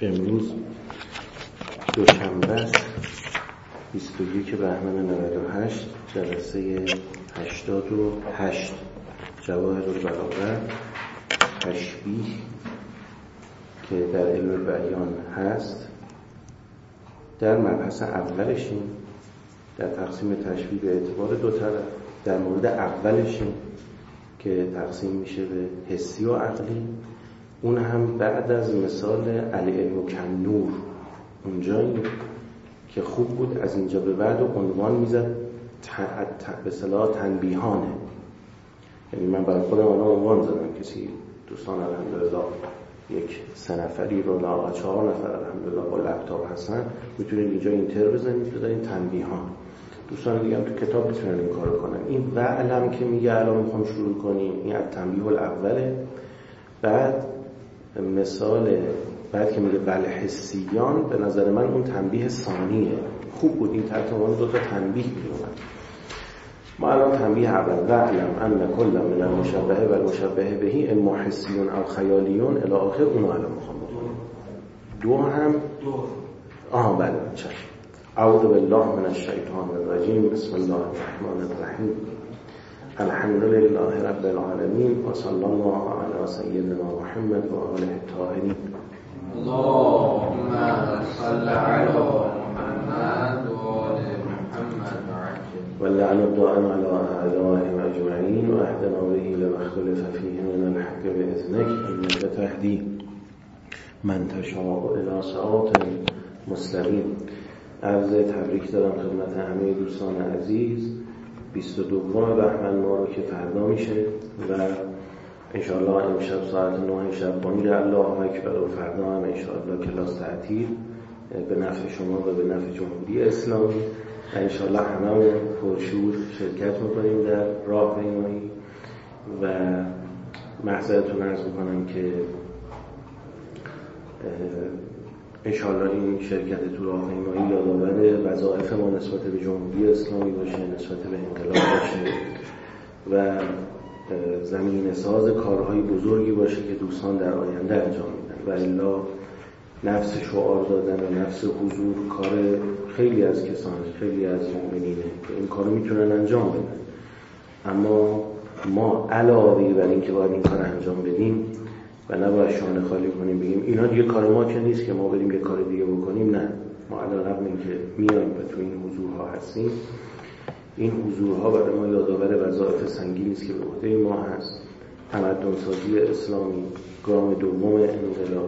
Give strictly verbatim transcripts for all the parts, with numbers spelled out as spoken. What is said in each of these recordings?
امروز دوشنبه است، بیست و یک بهمن نود و هشت، جلسه هشتاد و هشت، جواهر البلاغه، تشبیه که در علم بیان هست. در مبحث اولشیم، در تقسیم تشبیه به اعتبار دو طرف. در مورد اولشیم که تقسیم میشه به حسی و عقلی، اون هم بعد از مثال العلم کالنور اونجایی که خوب بود از اینجا به بعد و عنوان میزد به اصطلاح تنبیهانه. یعنی من برای خودم الان عنوان زدم، کسی دوستان الحمدلله یک سه نفری رو لااقل چهار نفر الحمدلله با لپتاپ هستن، میتونید اینجا اینتر بزنید بزنید تنبیهان. دوستان دیگه هم تو کتاب میتونن این کارو کنن. این وعلم که میگه الان میخوام شروع کنیم، این از تنبیه الاوله. بعد مثال بعد که میگه بل حسیان، به نظر من اون تنبیه ثانیه. خوب بود این تحت عنوان دو تا تنبیه میومد. ما الان تنبیه اول، وعلم ان کل من المشبهه و المشبهه بهی اما حسیون او خیالیون الی آخر، اونو الان میخوام بکنم. دو هم آها بله چشم. اعوذ بالله من الشیطان الرجیم، بسم الله الرحمن الرحیم، الحمد لله رب العالمین و صلی الله علی سیدنا محمد و آله الطاهرین. اللهم صل علی محمد و آل محمد و لعن الدائم علی اعدائهم اجمعین و اهدنا به لما اختلف فیه من الحق باذنک انک تهدی من تشاء الی صراط مستقیم. عرض تبریک دارم خدمت همه دوستان عزیز. بیست و دوم بهمن ما رو که فردا میشه و انشاءالله امشب ساعت نه شب بانگ الله اکبر و فردا هم انشاءالله کلاس تعطیل به نفع شما و به نفع جمهوری اسلامی و انشاءالله همه پرشور شرکت میکنیم در راهپیمایی. و معذرتون عرض میکنم که انشاءالله این شرکت تو راهپیمایی یادآور وظایف ما نسبت به جمهوری اسلامی باشه، نسبت به انقلاب باشه و زمینه ساز کارهای بزرگی باشه که دوستان در آینده انجام میدن. و الا نفس شعار دادن و نفس حضور کار خیلی از کسان، خیلی از مؤمنینه که این کارو میتونن انجام بدن، اما ما علاوه بر این که باید این کار انجام بدیم و نباید شانه خالی کنیم بگیم اینا دیگه کار ما که نیست که ما بریم یه کار دیگه بکنیم. نه، ما علاوه این که میایم و تو این حضورها هستیم، این حضورها برای ما یادآور وظایف سنگینی است که به عهده ما هست. تمدن سازی اسلامی، گام دوم انقلاب،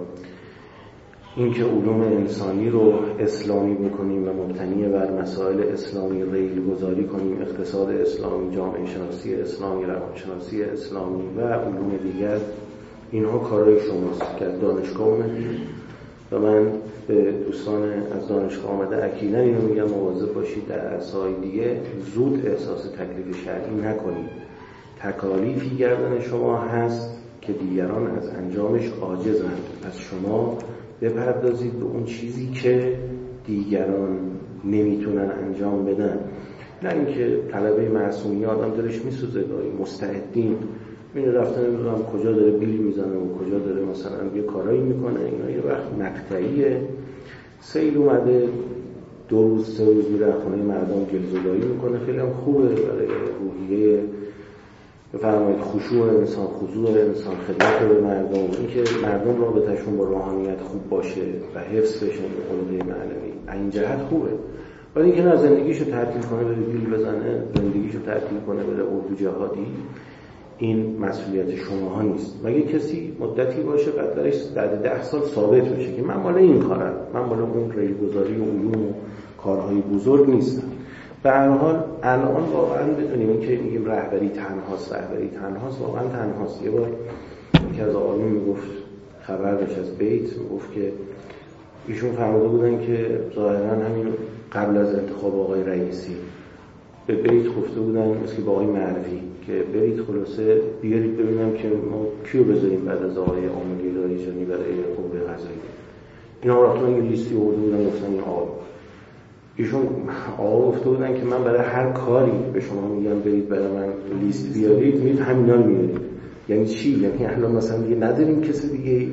این که علوم انسانی رو اسلامی بکنیم و مبتنی بر مسائل اسلامی ریل گذاری کنیم، اقتصاد اسلامی، جامعه شناسی اسلامی، روانشناسی اسلامی و علوم دیگر. اینها کارهای شماست که از دانشگاه اومدید و من به دوستان از دانشگاه آمده اکیداً اینو میگم مواظب باشید در عرصه‌های دیگه زود احساس تکلیف شرعی نکنید. تکالیفی گردن شما هست که دیگران از انجامش عاجزند، پس شما بپردازید به اون چیزی که دیگران نمیتونن انجام بدن. نه اینکه طلبه معصومی آدم دلش میسوزه، داری مستعدین این رفتن نمیدونم کجا داره بیل میزنه و کجا داره مثلا یه کارایی میکنه، اینا یه وقت مقطعیه. سیل اومده دو روز سه روز میره خونه مردم گلزدایی میکنه، خیلی هم خوبه برای روحیه بفرمایید خشوع انسان، خضوع انسان، خدمت به مردم، اینکه مردم رابطهشون با روحانیت خوب باشه و حفظ بشه به قلوب معنوی، این جهت خوبه. ولی اینکه نه زندگیشو تعطیل کنه بره بیل بزنه، زندگیشو تعطیل کنه بره اردو جهادی، این مسئولیت شماها نیست. مگه کسی مدتی باشه قدرش بعد ده سال ثابت بشه که من مال این کارم، من مال اون ریلگذاری و علوم و کارهای بزرگ نیستم. به هر حال الان واقعا بدونیم این که میگیم رهبری تنهاست، رهبری تنهاست، واقعا تنهاست. یه بار یکی از آقایون میگفت، خبر داشت از بیت، میگفت که ایشون فرموده بودن که ظاهرا همین قبل از انتخاب آقای رئیسی به بیت گفته بودن مثل با آقای معرفی که برید خلاصه بیارید ببینم که ما کیو بذاریم بعد از آقای عاملی رایجانی برای قوه قضاییه. اینا رفتن یه لیستی آورده بودن گفتن این آقا. ایشون آقا گفته بودن که من برای هر کاری به شما میگم برید برای من لیست بیارید، میرید همینا رو میارید. یعنی چی؟ یعنی الان مثلا دیگه نداریم کسی دیگه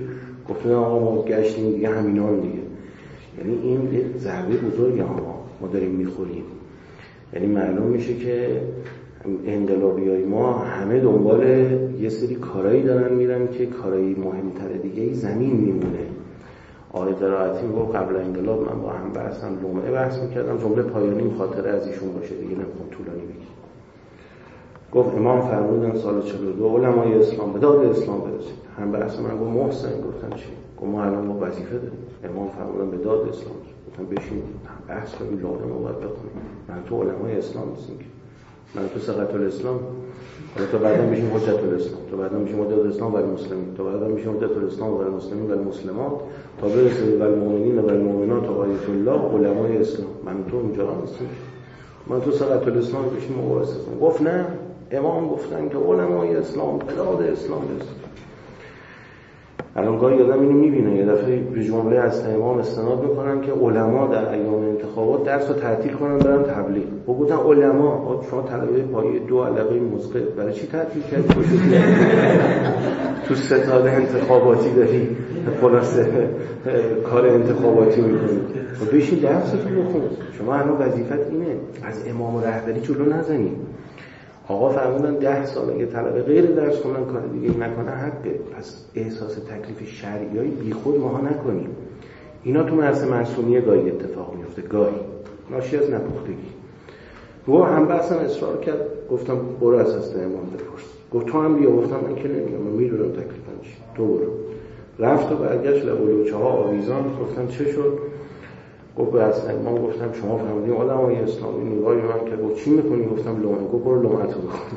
گفتن آقا ما گشتیم دیگه همینان دیگه. یعنی این یه ضربه بزرگه ها ما داریم میخوریم. یعنی معلوم میشه که انقلابیای ما همه دنبال یه سری کارایی دارن میرن که کارایی مهمتر دیگه زمین میمونه. آقای قرائتی میگفت قبل انقلاب من با هم بحثم لومعه بحث میکردم، جمله پایانی خاطره از ایشون باشه دیگه نمیخوام طولانی بگم. گفت امام فرمودن سال چهل و دو علمای اسلام به داد اسلام برسید. هم بحث من گفت محسن، گفتم چی؟ گفت ما الان ما وظیفه داریم. امام فرمودن به داد اسلام. گفتم بشین بحث کنیم لازم رو باید بخونیم. من تو علمای اسلام نیستم که. من تو ثقة الاسلام. حالا تو بعدا میشیم حجت الاسلام، تو بعدا میشیم حجت الاسلام و المسلمین، تو بعدا میشیم حجت الاسلام و المسلمین و المسلمات، تا برسه و المؤمنین و المؤمنات و آیت الله علمای اسلام. من تو اونجا نیستم. من تو ثقة الاسلام بشیم مباحثه کنیم. گفت نه، امام گفتن که علمای اسلام به داد اسلام برسید. الان گاهی آدم اینو میبینه یه دفعه به جمله از امام استناد میکنن که علما در ایام انتخابات درس رو تعطیل کنن برن تبلیغ. و گفتن علما شما طلبه پایه دو علاقه مسقط برای چی تعطیل کردی؟ باشید تو ستاد انتخاباتی داری خلاصه کار انتخاباتی میکنی و بشین درس رو بخون. شما الان وظیفت اینه از امام و رهبری جلو نزنی. آقا فرمودن ده سال اگه طلبه غیر درس خوندن کار دیگه نکنه حقه. پس احساس تکلیف شرعیای بیخود ماها نکنیم. اینا تو مرز معصومیه گاهی اتفاق میفته، گاهی ناشی از نپختگی. و هم بحثم اصرار کرد، گفتم برو از هست امام بپرس. گفت تو هم بیا. گفتم من که نمیام، من میدونم تکلیفم چیه، تو برو. رفت و برگشت لبولوچه ها آویزان. گفتم چه شد؟ گفت به از امام. گفتم شما فرمودین علمای اسلامی نگاهی من که گفت چی میکنی؟ گفتم لومه. گفت برو لومتو بخون.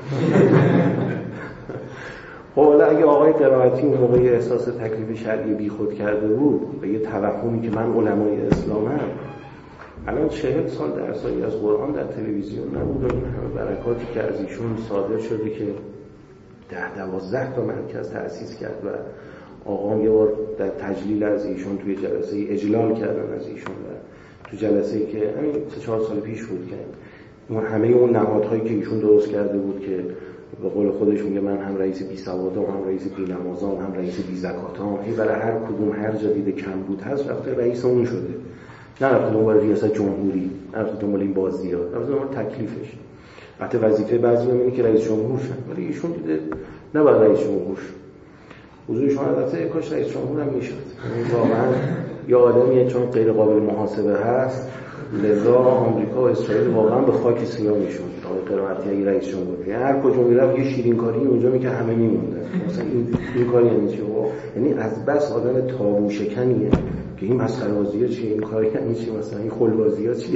خب حالا اگه آقای قرائتی اون موقع احساس تکلیف شرعی بی خود کرده بود به یه توهمی که من علمای اسلامم، الان چهل سال درسایی از قرآن در تلویزیون نبود و این همه برکاتی که از ایشون صادر شده که ده دوازده تا مرکز تأسیس کرد و آقام یه بار در تجلیل از ایشون توی جلسه اجلال کردن از ایشون و تو جلسه‌ای که همین سه چهار سال پیش بود که اون همه اون نهادهایی که ایشون درست کرده بود که به قول خودش میگه من هم رئیس بی سوادام، هم رئیس بی نمازام، هم رئیس بی زکاتام، هی برای هر کدوم هر جا دیده کم بود هست رفته رئیس اون شده. نه رفته دنبال ریاست جمهوری، نه رفته دنبال این بازی‌ها، رفته دنبال تکلیفش. البته وظیفه بعضی اینه که رئیس جمهور شن، ولی ایشون دیده نباید رئیس جمهور شه. حضور شما البته کاش رئیس جمهور هم میشد. واقعا یه آدمیه چون غیر قابل محاسبه هست، لذا آمریکا و اسرائیل واقعا به خاک سیاه میشد. آقای قرائتی اگه رئیس جمهور، یعنی هر کجا میرفت یه شیرین کاری اونجا میگه همه میموندن. مثلا این این کاری یعنی چی؟ یعنی از بس آدم تابو شکنیه که این مسخره‌بازی‌ها چیه، این کاری یعنی چی، مثلا این خلبازی‌ها چیه.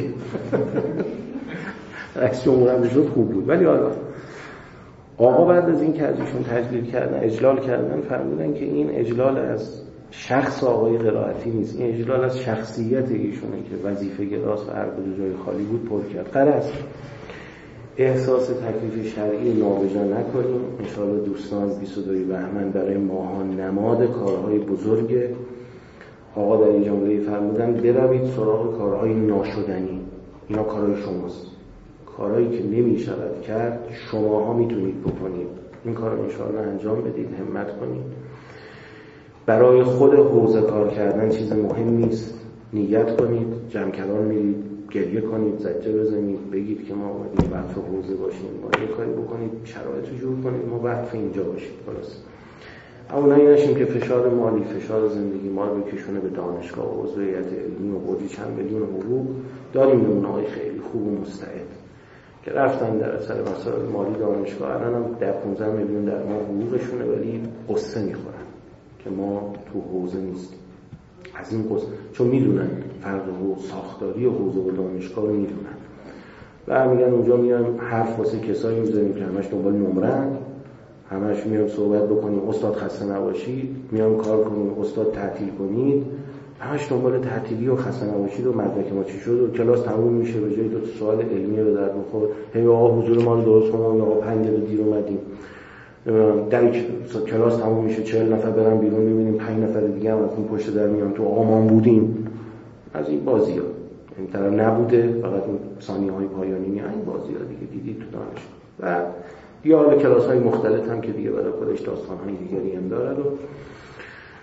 رئیس جمهور هم شد خوب بود. ولی حالا آقا بعد از این که از ایشون تجلیل کردن، اجلال کردن، فرمودن که این اجلال از شخص آقای قرائتی نیست، این اجلال از شخصیت ایشونه که وظیفه گراست و هر کجا جای خالی بود پر کرد. غرض احساس تکلیف شرعی نابجا نکنیم. انشاءالله دوستان بیست و دو بهمن برای ماها نماد کارهای بزرگ. آقا در این جمله فرمودن بروید سراغ کارهای ناشدنی. اینا کارهای شماست. کارهایی که نمی شود کرد شماها میتونید بکنید. این کار رو انشاءالله انجام بدید، همت کنید. برای خود حوزه کار کردن چیز مهم نیست. نیت کنید، جمع کلام میرید، گریه کنید، زجه بزنید، بگید که ما اومدیم وقف حوزه باشیم، ما یه کاری بکنید، شرایط رو جور کنید، ما وقف اینجا باشیم. خلاص اما نه نشیم که فشار مالی، فشار زندگی ما رو بکشونه به دانشگاه و عضو هیئت علمی و بردی چند میلیون حقوق. داریم نمونه‌های خیلی خوب و مستعد که رفتن در اثر مسائل مالی دانشگاه، الان هم در پانزده میلیون در ماه حقوقشونه، ولی قصه میخورن که ما تو حوزه نیستیم. از این قصه چون میدونن فرق حقوق ساختاری و حوزه و دانشگاه رو میدونن و میگن اونجا میایم حرف واسه کسایی میذاریم که همش دنبال نمرن، همش میایم صحبت بکنیم استاد خسته نباشید، میایم کار کنیم استاد تعطیل کنید، همش دنبال تعطیلی و خسته نباشید و مدرک ما چی شد و کلاس تموم میشه به جای دو تا سوال علمی رو در بخور هی آقا حضور ما رو درست کنم یا آقا پنج دقیقه دیر اومدیم، در کلاس تموم میشه چهل نفر برن بیرون میبینیم پنج نفر دیگه هم از اون پشت در میان تو آقا ما بودیم. از این بازی‌ها این طرف نبوده، فقط اون ثانیه‌های پایانی نه، این بازی‌ها دیگه دیدید تو دانشگاه و یا حالا کلاس‌های مختلف هم که دیگه برای خودش داستان‌های دیگری هم داره. و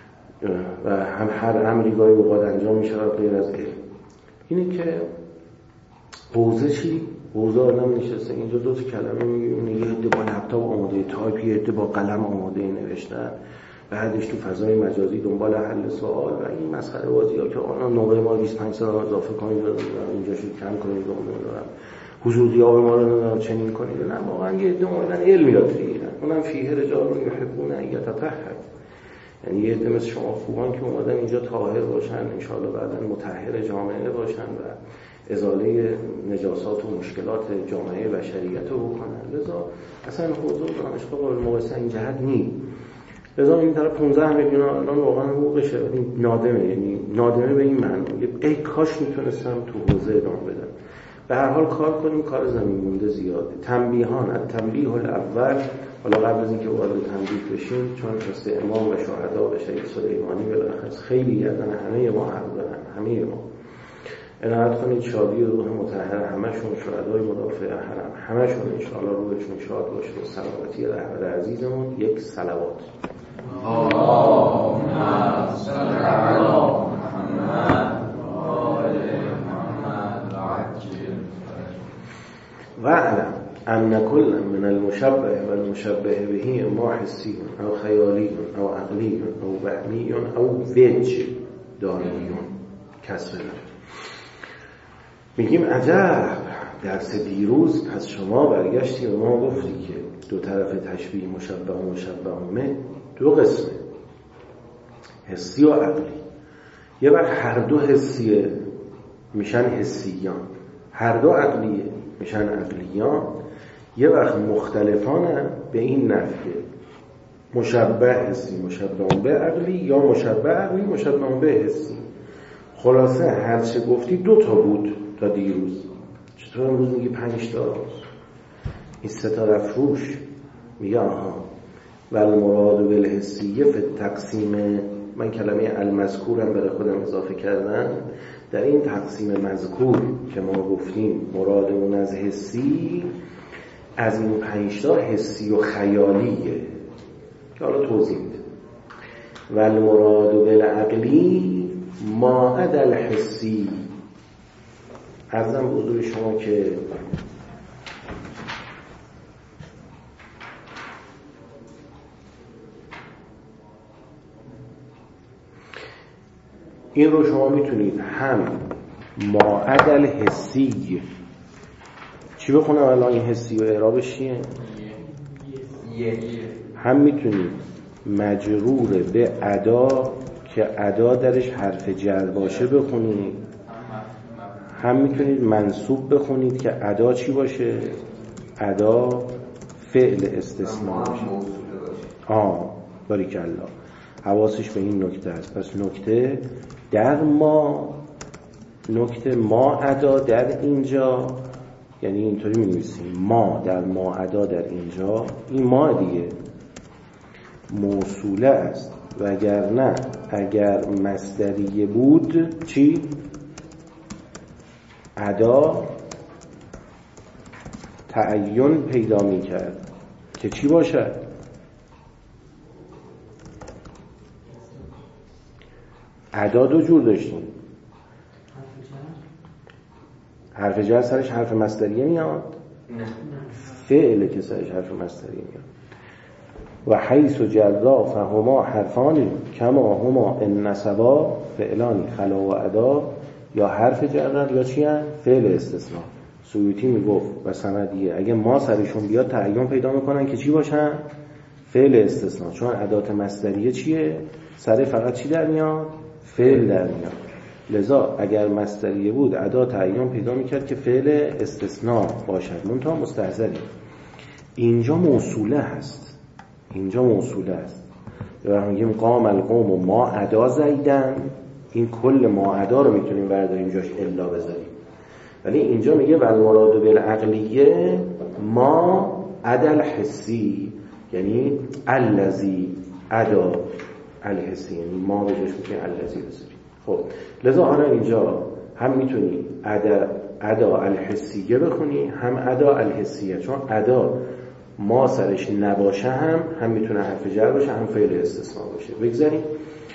و هم هر امری گاهی اوقات انجام می شود غیر از علم. اینه که حوزه چی؟ حوزه آدم نشسته اینجا دو تا کلمه میگه، یه عده با لپتاپ آماده تایپ، یه عده با قلم آماده نوشتن، بعدش تو فضای مجازی دنبال حل سوال و این مسخره بازی‌ها که آن نمره ما بیست و پنج سال اضافه کنید و اینجا شو کم کنید و نمیدونم حضور غیاب ما رو نمیدونم چنین کنید. نه واقعا یه عده اومدن علم یاد بگیرن، اونم فیه رجال یحبون ان یتطهر، یعنی یه عده مثل شما خوبان که اومدن اینجا طاهر باشن، ان شاءالله بعداً مطهر جامعه باشن و ازاله نجاسات و مشکلات جامعه بشریت رو بکنن. لذا اصلا حوزه دانشگاه قابل مقایسه این جهت نیست. لذا این طرف پانزده میلیون الان واقعا حقوقشه، ولی نادمه، یعنی نادمه به این معنی ای کاش میتونستم تو حوزه ادامه بدم. به هر حال کار کنیم، کار زمین مونده زیاده. تنبیهان، التنبیه الاول، حالا قبل از اینکه وارد تنبیه بشیم، چون مثل امام و شهدا و شهید سلیمانی بالاخص خیلی گردن همه ما حق دارن، همه ما عنایت کنید شادی و روح مطهر همشون، شهدای مدافع حرم همشون انشاءالله روحشون شاد باشه و سلامتی رهبر عزیزمون. یک صلوات. اللهم صل علی محمد و آل محمد و عجل و اعلم ان کل من المشبه و المشبه به ما حسی او خیالی او عقلی او وهمی او وجه داریون کسب. میگیم عجب درس دیروز پس شما برگشتی و ما گفتی که دو طرف تشبیه مشبه و مشبهه دو قسمه، حسی و عقلی. یه وقت هر دو حسیه میشن حسیان، هر دو عقلیه میشن عقلیان. یه وقت مختلفانه به این نفیه مشبه حسی مشبه به عقلی یا مشبه عقلی مشبه به حسی. خلاصه هر چه گفتی دو تا بود تا دیروز، چطور امروز میگی پنج تا؟ این سه تا رفروش میگه آها والمراد بالحسیه فی التقسیم. من کلمه المذکورم برای خودم اضافه کردم. در این تقسیم مذکور که ما گفتیم مرادمون از حسی، از این پنج تا حسی و خیالیه که حالا توضیح میده. والمراد بالعقلی ما عدا الحسی. عرضم به حضور شما که این رو شما میتونید هم ما عدا الحسی چی بخونم الان این حسی و اعرابش چیه؟ هم میتونید مجرور به ادا که ادا درش حرف جر باشه بخونید، هم میتونید منصوب بخونید که ادا چی باشه؟ ادا فعل استثناء باشه. آه باریکالله، حواسش به این نکته است. پس نکته در ما، نکته ما ادا در اینجا، یعنی اینطوری می نویسیم ما در ما ادا در اینجا. این ما دیگه موصوله است، وگرنه اگر مصدریه بود چی؟ ادا تعین پیدا می کرد که چی باشد؟ ادا دو جور داشتیم، حرف جر سرش حرف مصدریه میاد، فعل که سرش حرف مصدریه میاد. و حیث جرا فهما حرفانی کما هما ان نصبا فعلانی خلا و ادا، یا حرف جر یا چی هست؟ فعل استثناء. سیوطی میگفت و سندیه اگه ما سرشون بیاد تعین پیدا میکنن که چی باشن؟ فعل استثناء، چون ادات مصدریه چیه؟ سر فقط چی در میاد؟ فعل در میاد. لذا اگر مصدریه بود ادا تعین پیدا میکرد که فعل استثناء باشد، منتها مستحضری. اینجا موصوله هست، اینجا موصوله است. یا میگیم قام القوم و ما ادا زیدن، این کل ما ادا رو میتونیم برداریم جاش الا بذاریم. ولی اینجا میگه والمراد بالعقلیه ما عدا الحسی، یعنی الذی عدا الحسی، یعنی ما به جاش میتونیم الذی بذاریم. خب لذا حالا اینجا هم میتونی عدا عدا الحسیه بخونی، هم عدا الحسیه، چون عدا ما سرش نباشه هم هم میتونه حرف جر باشه هم فعل استثناء باشه. بگذاریم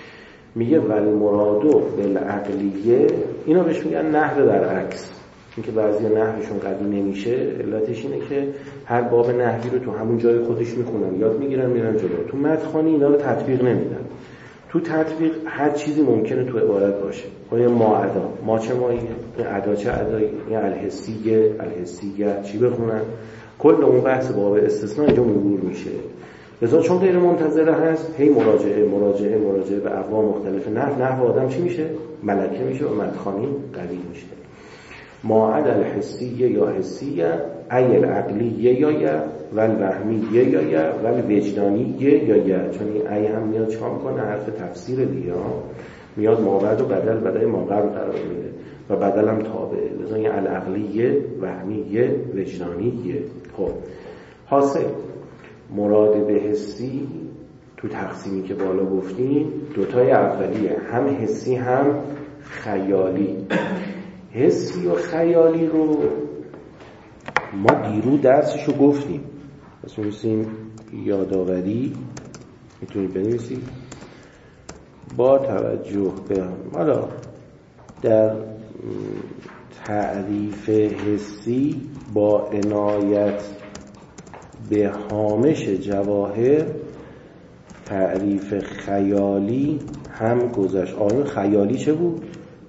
میگه ولی مرادو بالعقلیه، اینا بهش میگن نحو برعکس. اینکه بعضی نحوشون قوی نمیشه علتش اینه که هر باب نحوی رو تو همون جای خودش میخونن، یاد میگیرن، میرن جلو. تو متن‌خوانی اینا رو تطبیق نمیدن. تو تطبیق هر چیزی ممکنه تو عبارت باشه. آیا ما ادا، ما چه ماییه، این ادا چه ادایی، این الحسیه، الحسیه چی بخونن. کل اون بحث باب استثناء اینجا مرور میشه. لذا چون غیر منتظره هست، هی مراجعه مراجعه مراجعه به اقوام مختلف نحو، نحو آدم چی میشه؟ ملکه میشه و متن‌خوانی قوی میشه. ما عدا الحسیه یا حسیه، ای العقلیه یا یا و الوهمیه یا یا و الوجدانیه یا یا. چون این ای هم میاد چکار میکنه؟ حرف تفسیر دیگه ها، میاد مابعد و بدل بدل ما قبل قرار میده و بدل هم تابعه. لذا این العقلیه، وهمیه، وجدانیه. خب حاصل مراد به حسی تو تقسیمی که بالا گفتیم دوتای اولیه، هم حسی هم خیالی. حسی و خیالی رو ما دیرو درسشو گفتیم، پس می‌نویسیم یادآوری، میتونید بنویسید با توجه به حالا در تعریف حسی با عنایت به هامش جواهر تعریف خیالی هم گذشت. آیا خیالی چه بود؟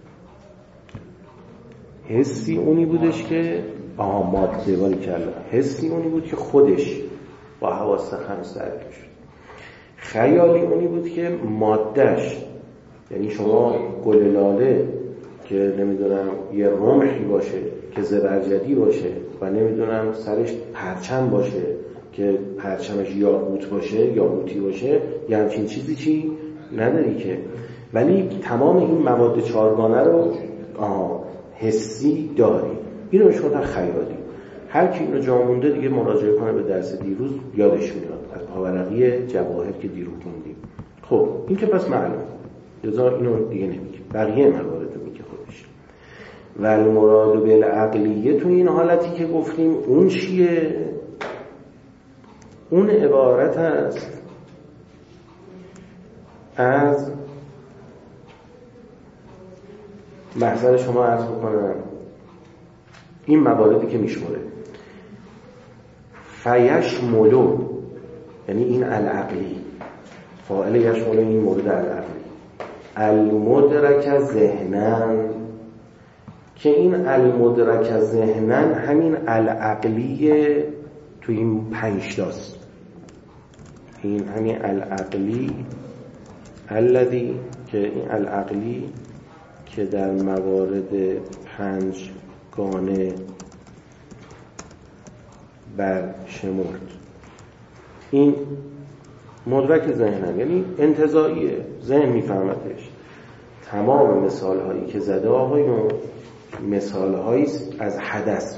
حسی اونی بودش که آها ماده باری کرده. حسی اونی بود که خودش با حواس خمس درک شد. خیالی اونی بود که مادهش، یعنی شما گل لاله که نمیدونم یه رمحی باشه که زبرجدی باشه و نمیدونم سرش پرچم باشه که پرچمش یاقوت باشه، یاقوتی باشه، یه همچین چیزی چی نداری که. ولی تمام این مواد چارگانه رو آها حسی داری. اینو بهش گفتن خیالی. هر کی اینو جا مونده دیگه مراجعه کنه به درس دیروز، یادش میاد از پاورقی جواهر که دیروز خوندیم. خب این که پس معلوم، لذا اینو دیگه نمیگه، بقیه موارد رو میگه خودش. ولی مراد بالعقلیه تو این حالتی که گفتیم اون چیه؟ اون عبارت است از محضر شما عرض بکنم این مواردی که میشموره فیشملو، یعنی این العقلی، فاعل یشملو این مورد العقلی، المدرک ذهنن، که این المدرک ذهنن همین العقلی تو این پنج تاست. این همین العقلی الذی، که این العقلی که در موارد پنج گانه برشمرد، این مدرک ذهنن یعنی انتزاعیه، ذهن میفهمتش. تمام مثال هایی که زده آقایون مثال هایی از حدث.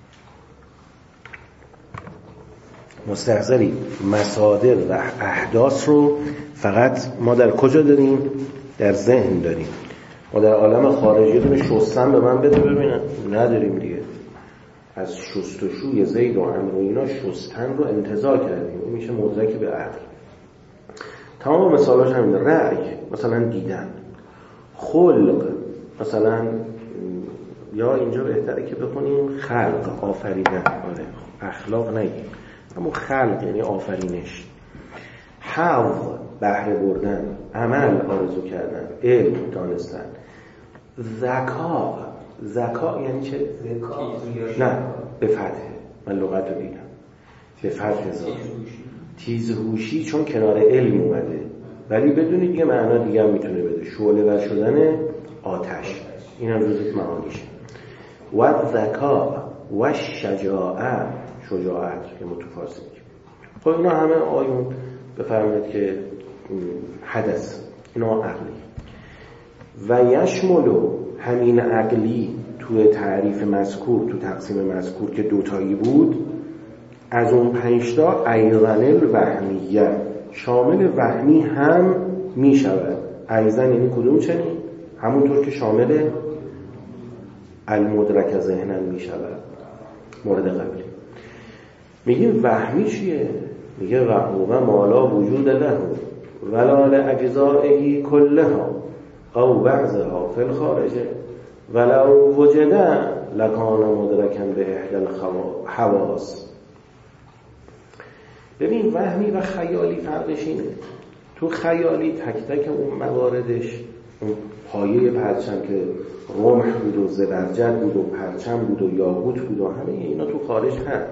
مستحضری مصادر و احداث رو فقط ما در کجا داریم؟ در ذهن داریم. ما در عالم خارجی دونه شستن به من بده ببینم نداریم دیگه. از شستشوی زید و عمرو و اینا شستن رو انتزاع کردیم، این میشه مدرک به عقل. تمام مثالاش همین. رأی مثلا دیدن، خلق مثلا، یا اینجا بهتره که بخونیم خلق، آفریدن. آره اخلاق نگیم، اما خلق یعنی آفرینش. حظ بهره بردن، عمل آرزو کردن، علم دانستن. ذکا، ذکا یعنی چه؟ نه به فتحه، من لغت رو دیدم به فتحه ذکا. تیزهوشی چون کنار علم اومده، ولی بدونید یه معنا دیگه هم میتونه بده، شعله ور شدن آتش. این هم جزء معانیشه. و ذکا و شجاعت، شجاعت که متفاصل. خب اینا همه آیون بفرمایید که حدث، اینا عقلی. و یشملو همین عقلی توی تعریف مذکور، تو تقسیم مذکور که دوتایی بود، از اون پنجتا ایضن الوهمیه، شامل وهمی هم می شود. ایضن یعنی کدوم چنین؟ همونطور که شامل المدرک ذهنن می شود. مورد قبلی میگیم وهمی چیه؟ میگه وهو مالا وجود له، ولا لاجزائه كلها او بعضها فی الخارج ولو وجد لکان مدرکا به احدى الحواس. ببین وهمی و خیالی فرقش اینه. تو خیالی تک تک اون مواردش، اون پایه پرچم که رمح بود و زبرجد بود و پرچم بود و یاقوت بود و همه اینا تو خارج هست.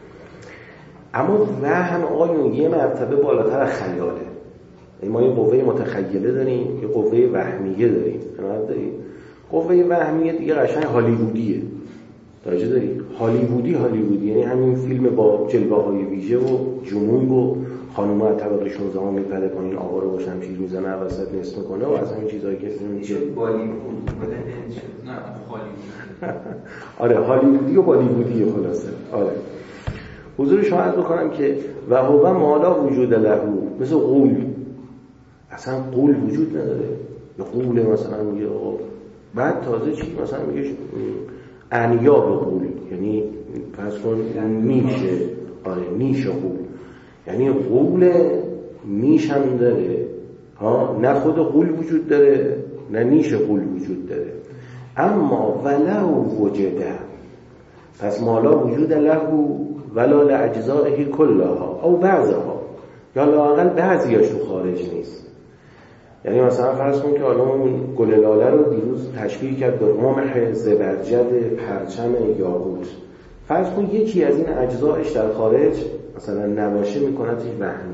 اما وهم آیون یه مرتبه بالاتر خیاله. ما یه قوه متخیله داریم، یه قوه وهمیه داریم. داریم. قوه وهمیه دیگه قشنگ هالیوودیه. توجه داری؟ هالیوودی هالیوودی یعنی همین فیلم با جلوه‌های ویژه و جنون و خانوما از طبقه شانزده ها میپره پایین، آقا رو با شمشیر میزنه وسط نصف میکنه و از همین چیزایی که میشه بالیوود نه هالیوود. آره هالیوودی و بالیوودی خلاصه. آره حضور شما عرض بکنم که و هو مالا وجود له، مثل قول. اصلا قول وجود نداره. یا قول مثلا میگه بعد تازه چی مثلا میگه انیا به قول، یعنی فرض کن میشه. آره نیش قول، یعنی قول نیش هم داره ها، نه خود قول وجود داره نه نیش قول وجود داره. اما ولو وجده، پس مالا وجود له ولا لاجزائه کلها او بعضها، یا لااقل بعضیاش تو خارج نیست. یعنی مثلا فرض کن که حالا اون گل لاله رو دیروز تشبیه کرد به رمح زبرجد پرچم یاقوت. فرض کن یکی از این اجزایش در خارج مثلا نباشه، میکنتش وهمی.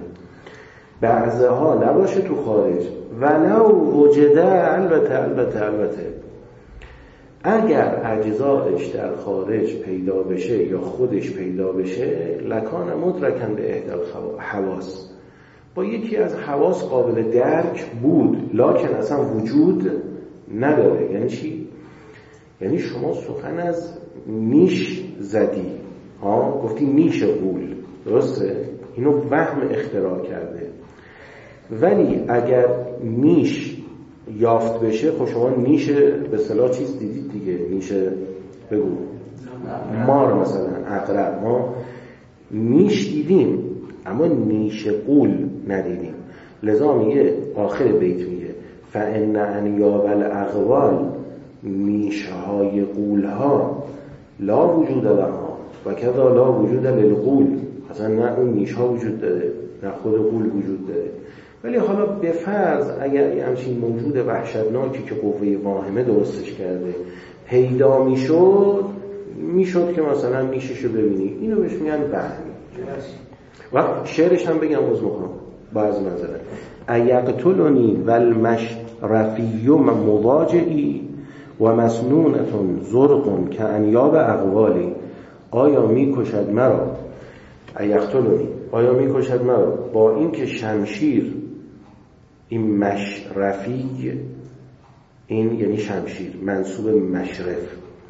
بعضها نباشه تو خارج ولو وجده، البته البته البته اگر اجزایش در خارج پیدا بشه یا خودش پیدا بشه، لکان مدرکن به احدى الحواس، با یکی از حواس قابل درک بود، لکن اصلا وجود نداره. یعنی چی؟ یعنی شما سخن از نیش زدی ها، گفتی نیش قول، درسته؟ اینو وهم اختراع کرده. ولی اگر نیش یافت بشه، خب شما نیش به اصطلاح چیز دیدید دیگه، نیش بگو مار مثلا، عقرب، ما نیش دیدیم اما نیش قول ندیدیم. لذا میگه آخر بیت میگه فان انیاب الاقوال، نیشهای قولها لا وجود لها و کذا لا وجود للقول، اصلا نه اون نیشها وجود داره نه خود قول وجود داره. ولی حالا به فرض اگر یه همچین موجود وحشتناکی که قوه واهمه درستش کرده پیدا میشد، میشد که مثلا نیششو ببینی، اینو بهش میگن وهمی. و شعرش هم بگم عذر میخوام بعض نظره ایقتلنی والمشرفی مضاجعی و مسنونتون زرق که انیاب اقوالی، آیا میکشد مرا، ایقتلنی آیا میکشد مرا، با این که شمشیر، این مشرفی، این یعنی شمشیر منصوب مشرف،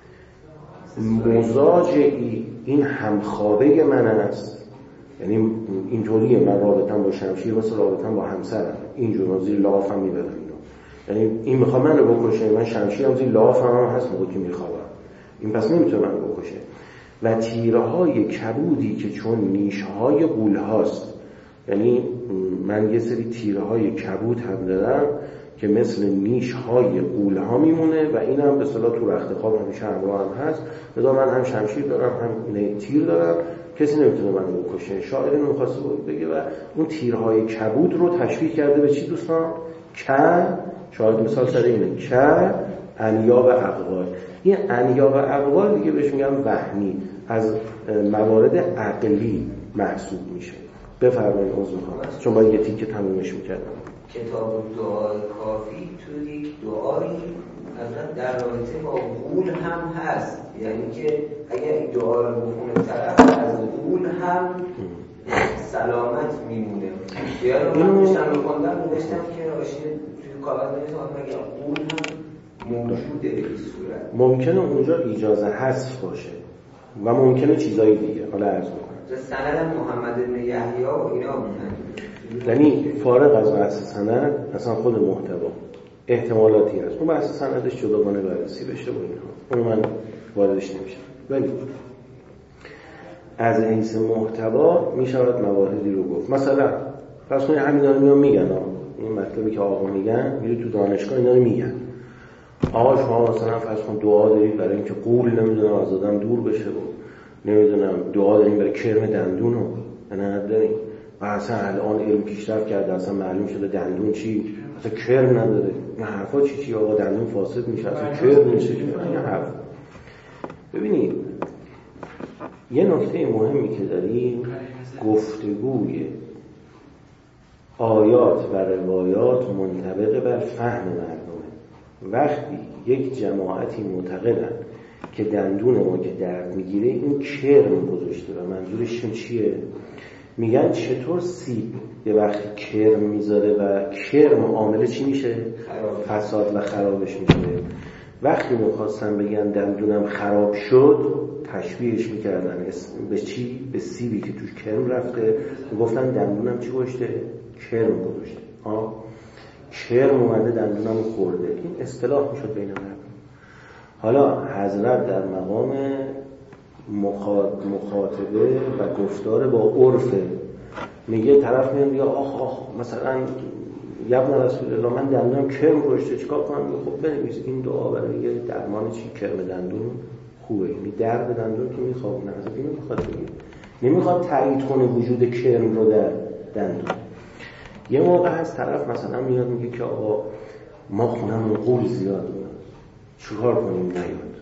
مضاجعی این همخوابه من است، یعنی اینجوریه من رابطم با شمشیر مثل رابطم با همسرم، اینجور زیر لافم میبرم اینو، یعنی این میخواد من رو بکشه، من شمشیرم زیر لافم هم هست موقعی که میخوابم، این پس نمیتونه من رو بکشه. و تیرهای کبودی که چون نیشهای قول هاست، یعنی من یه سری تیرهای کبود هم دارم که مثل نیشهای قول ها میمونه و این هم به اصطلاح تو رخت خواب همیشه همراه هم هست. لذا من هم شمشیر دارم هم تیر دارم، کسی نمیتونه من رو بکشه. شاعر اینو می‌خواسته بگه و اون تیرهای کبود رو تشبیه کرده به چی دوستان؟ که شاید مثال سر اینه که انیاب اقوال. این انیاب اقوال دیگه بهش میگن وهمی، از موارد عقلی محسوب میشه. بفرمایید عذر میخوام چون باید یه تیکه تمومش میکردم. کتاب دعای کافی تو یک دعایی در رابطه با قول هم هست، یعنی که اگر این دعا رو بخونه طرف از قول هم سلامت میمونه. یا من داشتم میخوندم نوشتم که راشید توی کاغذ نوشتم اگر قول هم موجوده به این صورت ممکنه اونجا اجازه حذف باشه و ممکنه چیزایی دیگه. حالا عرض میکنم سند محمد بن یحیی و اینا بودن، یعنی فارغ از بحث سند اصلا خود محتوا احتمالاتی هست، اون بحث سندش جداگانه بررسی بشه و اینها، اون من واردش نمیشم. ولی از حیث محتوا میشود مواردی رو گفت. مثلا فرض کنید همین دارم میگن این مطلبی که آقا میگن میری تو دانشگاه اینا رو میگن. آقا شما مثلا فرض کن دعا دارید برای اینکه قول نمیدونم از آدم دور بشه و نمیدونم دعا داریم برای کرم دندون رو نه داریم و اصلا الان علم پیشرفت کرده اصلا معلوم شده دندون چی اصلا کرم نداره. این حرفا چی چی آقا دندون فاسد میشه اصلا کرم میشه این حرف. ببینید یه نکته مهمی که داریم گفتگوی آیات و روایات منطبق بر فهم مردمه. وقتی یک جماعتی معتقدن که دندون ما که درد میگیره این کرم گذاشته و منظورشون چیه؟ میگن چطور سیب یه وقتی کرم میذاره و کرم عامل چی میشه؟ فساد و خرابش میشه. وقتی میخواستن بگن دندونم خراب شد تشبیهش میکردن به چی؟ به سیبی که توش کرم رفته میگفتن دندونم چی گذاشته؟ کرم گذاشته. ها کرم اومده دندونم خورده. این اصطلاح میشد بین مردم. حالا حضرت در مقام مخاطبه و گفتار با عرف میگه طرف میاد میگه آخ آخ مثلا یبن رسول الله من دندونم کرم گذاشته چیکار کنم؟ خب بنویس این دعا برای درمان چی کرم دندون خوبه. یعنی درد دندون که میخواد نه از این میخواد بگه نمیخواد تایید کنه وجود کرم رو در دندون. یه موقع از طرف مثلا میاد میگه که آقا ما خونمون قول زیاد میاد چیکار کنیم نیاد.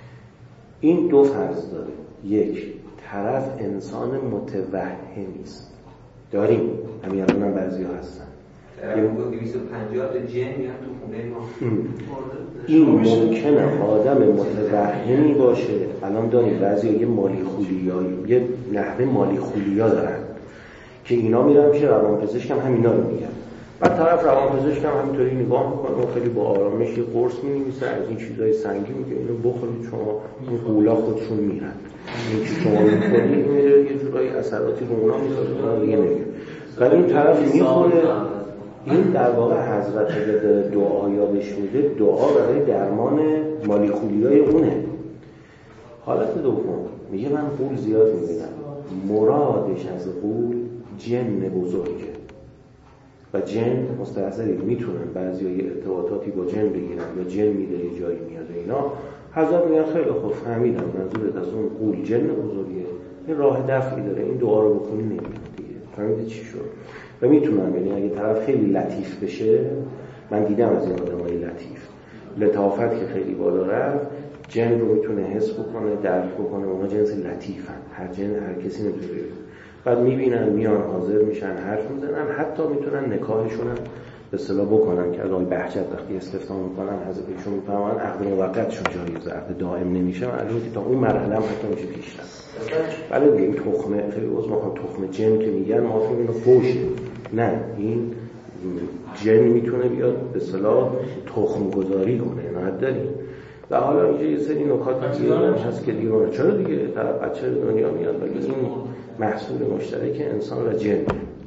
این دو فرض داره. یک طرف انسان متوهمی است داریم همین الان هم بعضی ها هستن دویست و پنجاه تا جن میاد تو خونه ما. این ممکنه آدم متوهمی باشه. الان داریم بعضی ها یه مالی خولیایی یه نحوه مالی خولیا دارن که اینا میرن پیش روانپزشک هم همینا رو میگن. بعد طرف روانپزشک هم همینطوری نگاه میکنه و خیلی با آرامش یه قرص مینویسه از این چیزای سنگین میگه اینو بخورید شما این قولا خودشون میرن. این که شما میخورید میره یه جورایی اثراتی رو اونا میذاره دیگه نمیگه. ولی این طرف میخوره. این در واقع حضرت اگه دعا یادش میده دعا برای درمان مالی خولیای اونه. حالت دوم میگه من قول زیاد میبینم. مرادش از قول جن بزرگه و جن مستحضری میتونن بعضی های ارتباطاتی با جن بگیرن یا جن میده یه جایی میاد اینا. حضرت میگن خیلی خوب فهمیدم منظورت از اون قول جن بزرگه این راه دفعی داره این دعا رو بکنی نمیاد دیگه. فهمیدی چی شد؟ و میتونن یعنی اگه طرف خیلی لطیف بشه من دیدم از این آدمای لطیف لطافت که خیلی بالا رفت جن رو میتونه حس بکنه درک بکنه. اونا جنس لطیفن هر جن هر کسی نمیتونه بگه. بعد میبینن میان حاضر میشن حرف میزنن حتی میتونن نکاحشون به اصطلاح بکنن که آقای بهجت وقتی استفتاح میکنن حضرت ایشون میفهمن عقد موقتشون جایزه عقد دائم نمیشه معلومه تا اون مرحله هم حتی میشه پیش رفت. ولی دیگه این تخمه خیلی عذر میخوام تخم جن که میگن ما فکر اینو فوشه نه این جن میتونه بیاد به اصطلاح تخم گذاری کنه نه داریم. و حالا اینجا یه سری نکات دیگه هست که دیگه اون چرا دیگه طرف بچه دنیا میاد ولی این محصول مشترک انسان و جن.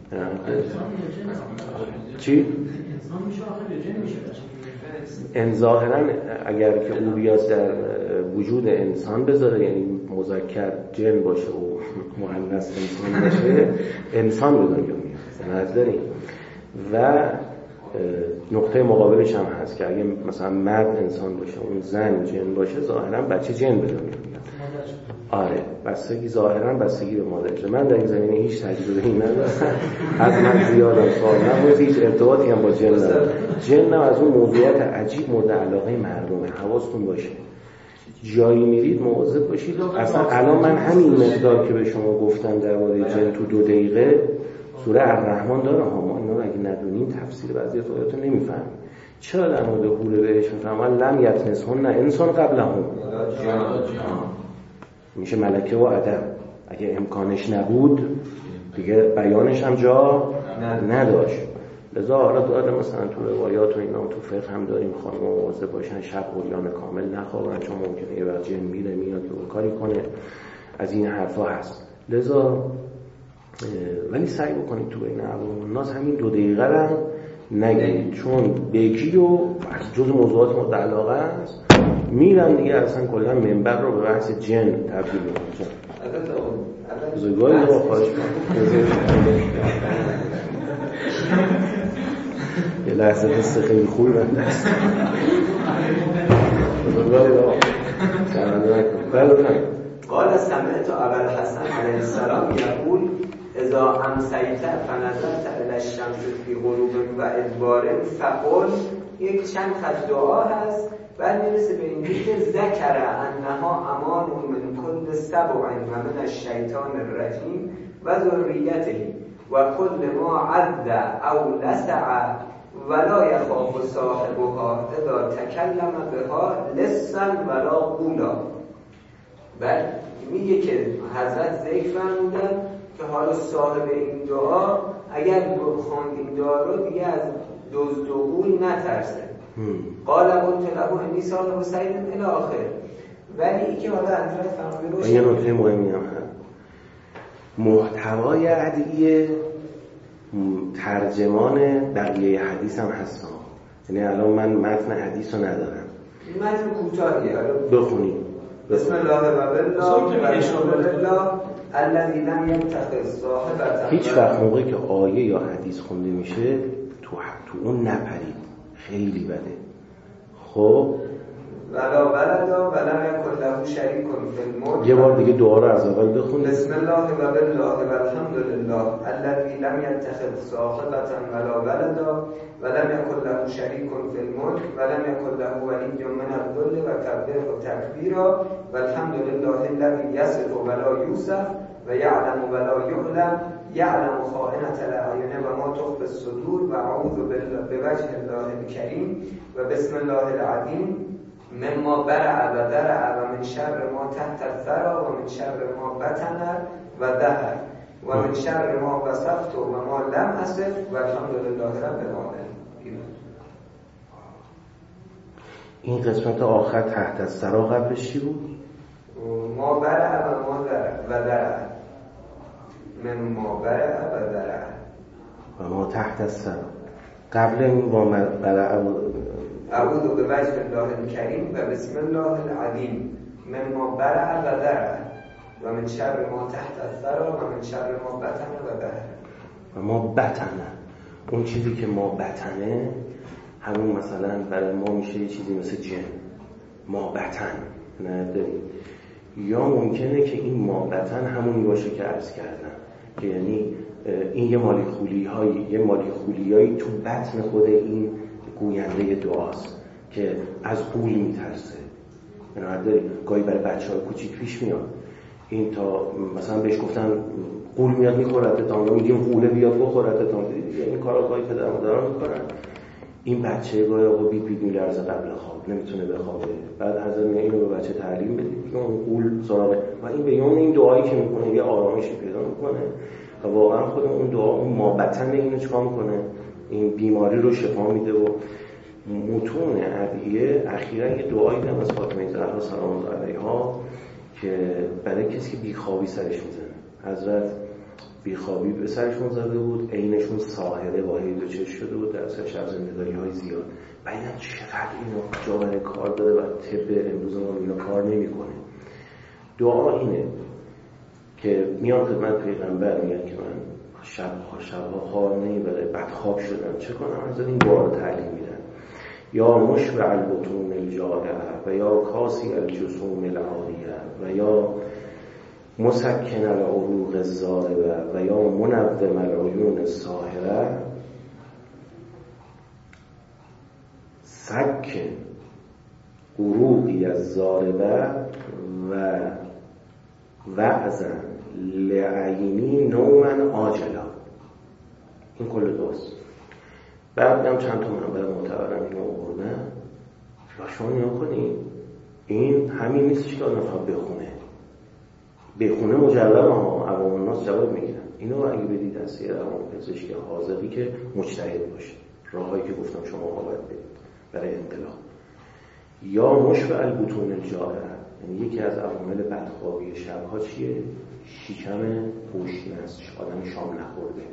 چی؟ انسان میشه آخر جن میشه. ان ظاهرا اگر که او بیاد در وجود انسان بذاره یعنی مذکر جن باشه و مؤنث انسان باشه انسان به دنیا میاد نداریم. و نقطه مقابلش هم هست که اگه مثلا مرد انسان باشه اون زن جن باشه ظاهرا بچه جن به دنیا میاد. آره بستگی ظاهرا بستگی به مادرشه. من در این زمینه هیچ تجربه ای ندارم از من زیادم سوال نموز هیچ ارتباطی هم با جن ندارم. جن هم از اون موضوعات عجیب مورد علاقه مردمه. حواستون باشه جایی میرید مواظب باشید. اصلا الان من همین مقدار که به شما گفتم درباره جن تو دو دقیقه سوره الرحمن داره ها ما اینو اگه ندونیم تفسیر بعضی از آیات رو نمیفهمیم. چرا در مورد حور بهش میفهمن لم یتنسهن انسان قبلهم میشه ملکه و آدم. اگه امکانش نبود دیگه بیانش هم جا نداشت. لذا حالا داره مثلا تو روایات و اینا تو فقه هم داریم خانم مواظب باشن شب قریان کامل نخوابن چون ممکنه یه وقت جن میره میاد یه کاری کنه از این حرفا هست. لذا ولی سعی بکنید تو این عوام الناس همین دو دقیقه رو نگید چون بگی و جز موضوعات مورد علاقه است میرن دیگه اصلا کلا منبر رو به بحث جن تبدیل میکنن. بزرگواری رو خواهش کنم یه لحظه حس خیلی خوبی من دست قال سمعت ابا الحسن علیه السلام یقول اذا امسیت فنظرت الی الشمس فی غروب و ادبار فقل، یک چند خط دعا هست بعد میرسه به این که ذکر انها امان من کل سبع و من الشیطان الرجیم و ذریته و کل ما عد او لسع ولا یخاف صاحبها اذا تکلم بها لسا ولا قولا. بعد میگه که حضرت ذکر فرمودن که حالا صاحب این دعا اگر خواند این دعا رو دیگه از دزد و غول نترسه. قال قلت له انی صاحب سعید الی آخر. ولی این که حالا حضرت فرموده روشن یه نکته مهمی هم هست، محتوای ادعیه ترجمان بقیه حدیث هم هستن. یعنی الان من متن حدیث رو ندارم، متن کوتاهیه، بخونیم بسم الله و بالله و الحمد لله الذی لم یتخذ صاحبة. هیچ وقت موقعی که آیه یا حدیث خونده میشه تو تو اون نپرید، خیلی بده. خب ولا ولدا ولم یکن له شریک فی الملک. یه بار دیگه دعا رو از اول بخونید. بسم الله و بالله و الحمد لله الذی لم یتخذ صاحبة ولا ولدا ولم یکن له شریک فی الملک ولم یکن له ولی من الذل و کبره تکبیرا و الحمد لله الذی یصف ولا یوصف و یعلم ولا یعلم یعلم خائنة الاعین و ما تخفی الصدور و اعوذ بوجه الله الکریم و بسم الله العظیم مما برع و درع و من شر ما تحت الثرى و من شر ما بطن و ظهر و من شر ما وصفت و ما لم اصف و الحمد لله رب العالمین. این قسمت آخر تحت الثری قبلش چی بود؟ ما برع و ما درع و درع مما برع و درع و ما تحت الثری. قبل این با برع و اعوذ بوجه الله الکریم و بسم الله العظیم مما برع و درع و من شر ما تحت الثری و من شر ما بطن و ظهر. و ما بطنه، اون چیزی که ما بطنه همون مثلا برای ما میشه یه چیزی مثل جن، ما بطن نداریم. یا ممکنه که این ما بطن همونی باشه که عرض کردم که یعنی این یه مالی خولی هایی یه مالی خولی هایی تو بطن خود این گوینده دعاست که از غول میترسه. یعنی گاهی برای بچه های کوچیک پیش میاد این تا مثلا بهش گفتن غول میاد میخورد تا ما میگیم غوله بیاد بخورد تا دیگه این کارا گاهی پدر مادرها میکنن. این بچه گاهی آقا بی بی میلرزه قبل خواب نمیتونه بخوابه، بعد حضرت میگه اینو به بچه تعلیم بدید که اون غول سراغه و این به اون این دعایی که میکنه یه آرامشی پیدا میکنه و واقعا خود اون دعا اون ما بطن اینو چیکار میکنه، این بیماری رو شفا میده. و متون ادعیه اخیراً یه دعایی دارن از فاطمه زهرا سلام الله علیها که برای کسی که بیخوابی سرش میزنه. حضرت بیخوابی به سرشون زده بود، عینشون ساحره واهی دو چشم شده بود، در سرش از زندگاری های زیاد. بعد اینا چقدر اینو جا برای کار داره و طب امروز ما اینو کار نمیکنه. دعا اینه که میان خدمت پیغمبر میگن که من شبها شبها خواب نمیبره، بدخواب شدم، چه کنم؟ حضرت این دعا رو تعلیم میدن. یا مشبع البطون الجائعه و یا کاسی الجسوم العاریه و یا مسکن العروق الضاربه و یا منظم العیون الساهره سکن عروقی الضاربه و وعظن لعینی نومن آجلا. این کل دوست. بعد هم چند تا منبع معتبرم اینو آورده و شما نیا کنید این همین نیستش که آدم فقط بخونه بخونه مجربه ها عوام الناس جواب میگیرن. اینو اگه بدید از یه روان پزشک حاضقی که مجتهد باشه، راهایی که گفتم شما ها باید بدید برای انقلاب. یا مشبع البطون الجائعه، یعنی یکی از عوامل بدخوابی شبها چیه؟ شکم گشنه است، آدم شام نخورده،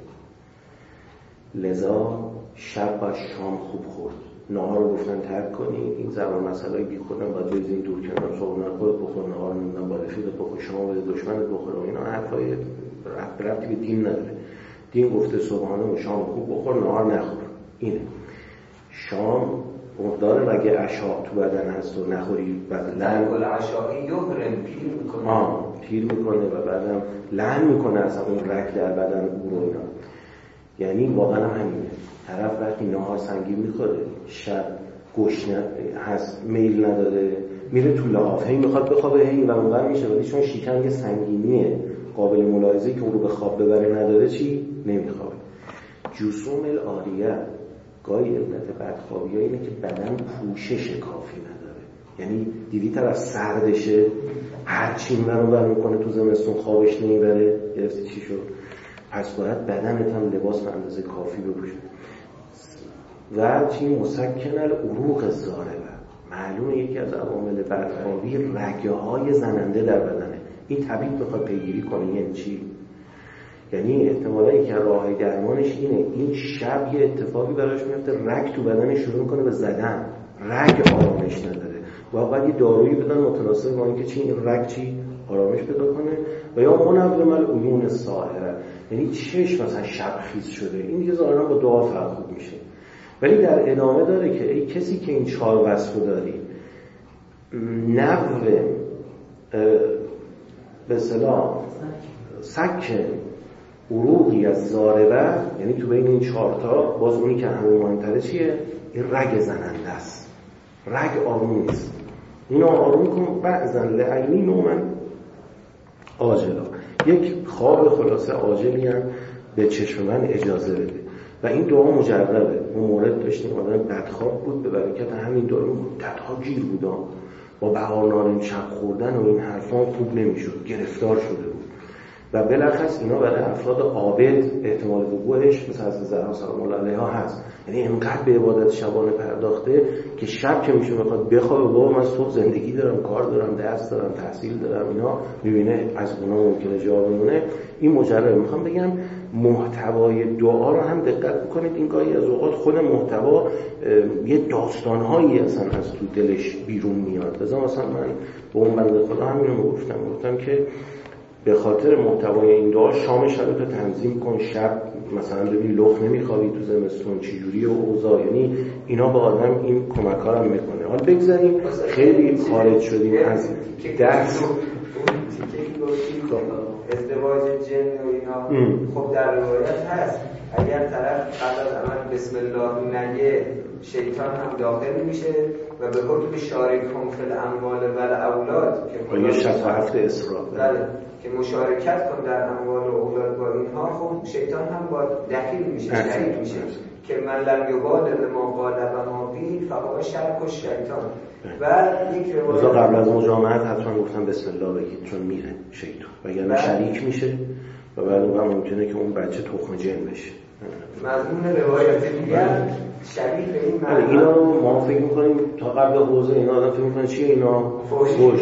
لذا شب با شام خوب خورد. نهار رو گفتن ترک کنید، این زبان مسئله بی خودم باید بزنید دور کنم، صبح نخورد بخور، نهار نمیدن با رفیقت بخور، شما بده دشمنت بخور. اینا حرفای رفت رفتی به دین نداره. دین گفته صبحانه و شام خوب بخور، نهار نخور. اینه شام مقدار اگه عشا تو بدن هست و نخوری بعد لعن کل عشایی یهرم پیر میکنه آه پیر میکنه و بعدم لعن میکنه اصلا اون رگ در بدن او رو اینا. یعنی واقعا هم همینه، طرف وقتی نهار سنگین میخوره شب گشنه هست میل نداره میره تو لحاف هی میخواد بخوابه هی و اونور میشه، ولی چون شکم یه سنگینیه قابل ملاحظه که اون رو به خواب ببره نداره چی نمیخوابه. جسوم العاریه گاهی علت بدخوابی ها اینه که بدن پوشش کافی نداره. یعنی دیدی طرف سردشه هرچی این رو بر میکنه تو زمستون خوابش نمیبره، گرفتی چی شد؟ پس باید بدنت هم لباس به اندازه کافی بپوشه. و چی مسکن العروق زاربه، معلومه یکی از عوامل بدخوابی رگه های زننده در بدنه. این طبیب بخواد پیگیری کنه یعنی چی؟ یعنی احتمالاً که راه درمانش اینه این شب یه اتفاقی براش میفته رگ تو بدنش شروع میکنه به زدن، رگ آرامش نداره، واقعا یه دارویی بدن متناسب با اینکه چی این رگ چی آرامش پیدا کنه. و یا منظم العیون ساهره، یعنی چشم مثلا شب خیز شده، این دیگه ظاهرا با دعا فقط خوب میشه. ولی در ادامه داره که ای کسی که این چهار وصف داری نو به اصطلاح سکن عروقی از زاربه، یعنی تو بین این چهارتا باز اونی که همه مهمتره چیه؟ این رگ زننده است، رگ آروم نیست. اینو آروم کن بعضن لعینی نومن آجلا، یک خواب خلاصه عاجلی هم به چشم من اجازه بده. و این دعا مجربه. ما مورد داشتیم آدم بدخواب بود، به برکت همین دعا مدت‌ها گیر بودم با بهار نارنج چپ خوردن و این حرفا خوب نمیشد، گرفتار شده بود. و بالاخص اینا برای افراد عابد احتمال وقوعش مثل از زهرا سلام الله علیها هست، یعنی اینقدر به عبادت شبانه پرداخته که شب که میشه بخواد بخوابه بابا من صبح زندگی دارم، کار دارم، درس دارم، تحصیل دارم، اینا میبینه از اونا ممکنه جا بمونه. این مجرد میخوام بگم محتوای دعا رو هم دقت بکنید. این گاهی از اوقات خود محتوا یه داستانهایی اصلا از تو دلش بیرون میاد. لذا مثلا من به اون بنده خدا همینو گفتم گفتم که به خاطر محتوای این دعا شام شب رو تنظیم کن، شب مثلا ببین لخت نمیخوابی تو زمستون چجوری و اوضاع، یعنی اینا به آدم این کمک ها رو میکنه. حالا بگذاریم خیلی خارج شدیم از درس. ازدواج جن و اینا خب در روایت هست اگر طرف قبل از عمل بسم الله نگه شیطان هم داخل میشه و به حکم شارکهم فی الاموال و الاولاد که یه شفاعت اسراء بله که مشارکت کن در اموال و اولاد با اینها، خب شیطان هم با دخیل میشه، شریک میشه که من لم یبال بما قال و ما قیل فهو شرک الشیطان. و یک روایت قبل از مجامعت حتما گفتم بسم الله بگید چون میره شیطان وگرنه شریک میشه و بعد اون ممکنه که اون بچه تخم جن بشه. مضمون روایت دیگر شبیه به این معنی. اینا رو ما فکر میکنیم تا قبل حوزه اینا آدم فکر میکنه چیه اینا؟ فوش.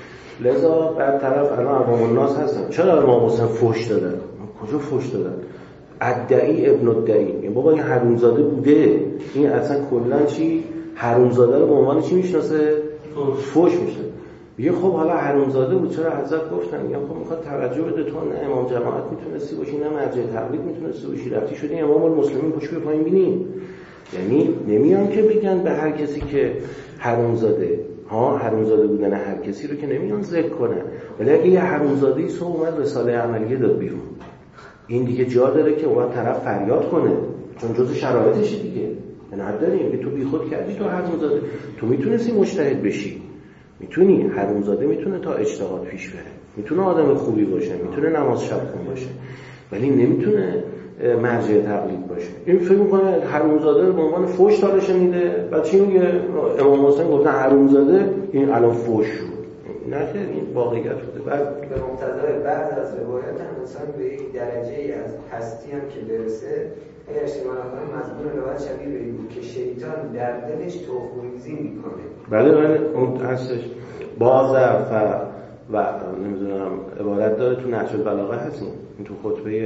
لذا بعد طرف الان عوام الناس هستن چرا امام حسین فوش دادن؟ کجا فوش دادن؟ ادعی ابن الدعی، یعنی بابا این حرومزاده بوده، این اصلا کلا چی حرومزاده رو به عنوان چی میشناسه؟ فوش میشه. میگه خب حالا حرومزاده بود چرا حضرت گفتن؟ میگم خب میخواد توجه بده تو نه امام جماعت میتونستی باشی نه مرجع تقلید میتونستی باشی، رفتی شدی امام المسلمین پشت به پایین بینی. یعنی نمیان که بگن به هر کسی که حرومزاده ها حرومزاده بودن هر کسی رو که نمیان ذکر کنن، ولی اگه یه حرومزاده‌ای صبح اومد رساله عملیه داد بیرون، این دیگه جا داره که اون طرف فریاد کنه چون جزء شرایطشه دیگه. یعنی حد داریم که تو بیخود کردی تو حرومزاده، تو میتونستی مجتهد بشی، میتونی حرومزاده میتونه تا اجتهاد پیش بره، میتونه آدم خوبی باشه، میتونه نماز شب خون باشه، ولی نمیتونه مرجع تقلید باشه. این فکر میکنه حرومزاده رو به عنوان فوش تارش میده، بعد چی میگه؟ امام حسین گفتن حرومزاده این الان فوش شد. نه که این واقعیت بوده. بعد به مقتضای بعض از روایات هم انسان به یک درجه از هستی هم که برسه، اگر اشتباه نکنم مضمون روایت شبیه به این بود که شیطان در دلش تخم‌ریزی میکنه. بله بله اون هستش. بازرف و نمیدونم عبارت داره تو نهج البلاغه هست، این تو خطبه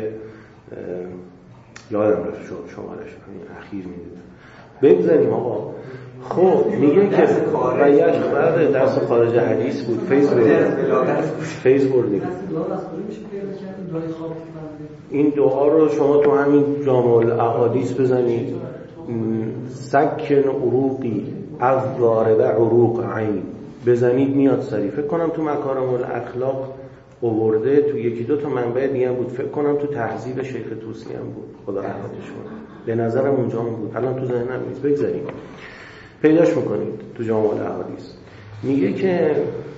یادم رفت شمارش این اخیر میدونم. بگذاریم آقا. خب میگه که رایش بعد درس خارج حدیث بود، فیض بردیم فیض بردیم این دعا رو شما تو همین جامع الاحادیث بزنید سکن عروقی الضارب عروق عین، بزنید میاد سری. فکر کنم تو مکارم الاخلاق آورده، تو یکی دو تا منبع دیگه بود، فکر کنم تو تهذیب شیخ طوسی هم بود، خدا رحمتش کنه، به نظرم اونجا هم بود، الان تو ذهنم نیست. بگذاریم پیداش میکنید تو جامع الاحادیث. میگه که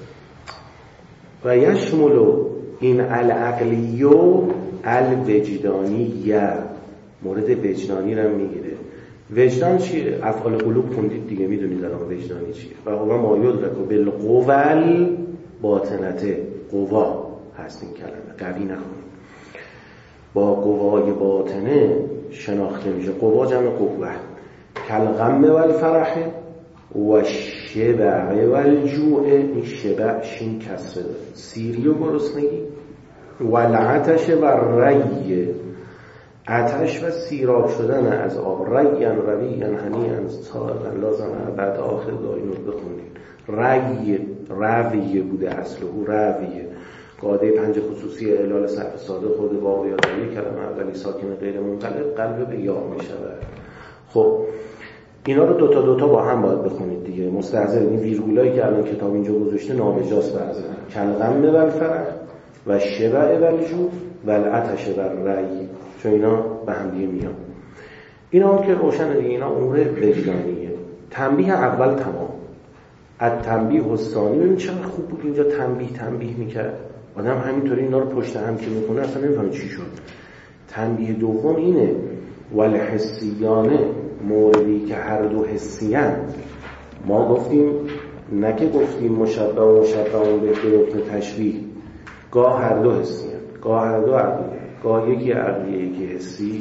و یشملو این العقلیو الوجدانیه، مورد وجدانی رو میگیره. وجدان چیه؟ افعال قلوب خوندید دیگه، میدونید الان وجدانی چیه. و هو ما یدرک بالقوى باطنته، قوا هست این کلمه، قوی نخونید، با قوای باطنه شناخته میشه. قوا جمع قوه. کالغم والفرح و شبع والجوع، این شبع شین کسره داره، سیری و گرسنگی. والعطش والری، عطش و سیراب شدن از آب. ریان رویان هنیان سائغا لازم بعد آخر داینو بخونید. ری رویه بوده اصله، رویه قاعده پنج خصوصی اعلال صرف ساده خود واو یا دلیل کلمه اولی ساکن غیر منقلب قلب به یا می شود. خب اینا رو دوتا دوتا با هم باید بخونید دیگه، مستحضر این ویرگولایی که الان کتاب اینجا گذاشته نامجاز بعضی. کالغم والفرح و شبع والجوع والعطش والری، چون اینا به هم دیگه میان. اینا هم که روشن دیگه، اینا امور وجدانیه. تنبیه اول تمام. از تنبیه الثانی، ببین چقدر خوب بود اینجا تنبیه تنبیه میکرد. آدم همینطوری اینا رو پشت هم که میکنه اصلا نمیفهمه چی شد. تنبیه دوم اینه والحسیانه، موردی که هر دو حسیان. ما گفتیم نه که گفتیم مشبه و مشبه به رکن تشبیه، گاه هر دو حسیان، گاه هر دو عقلیه، گاه یکی عقلیه یکی حسی.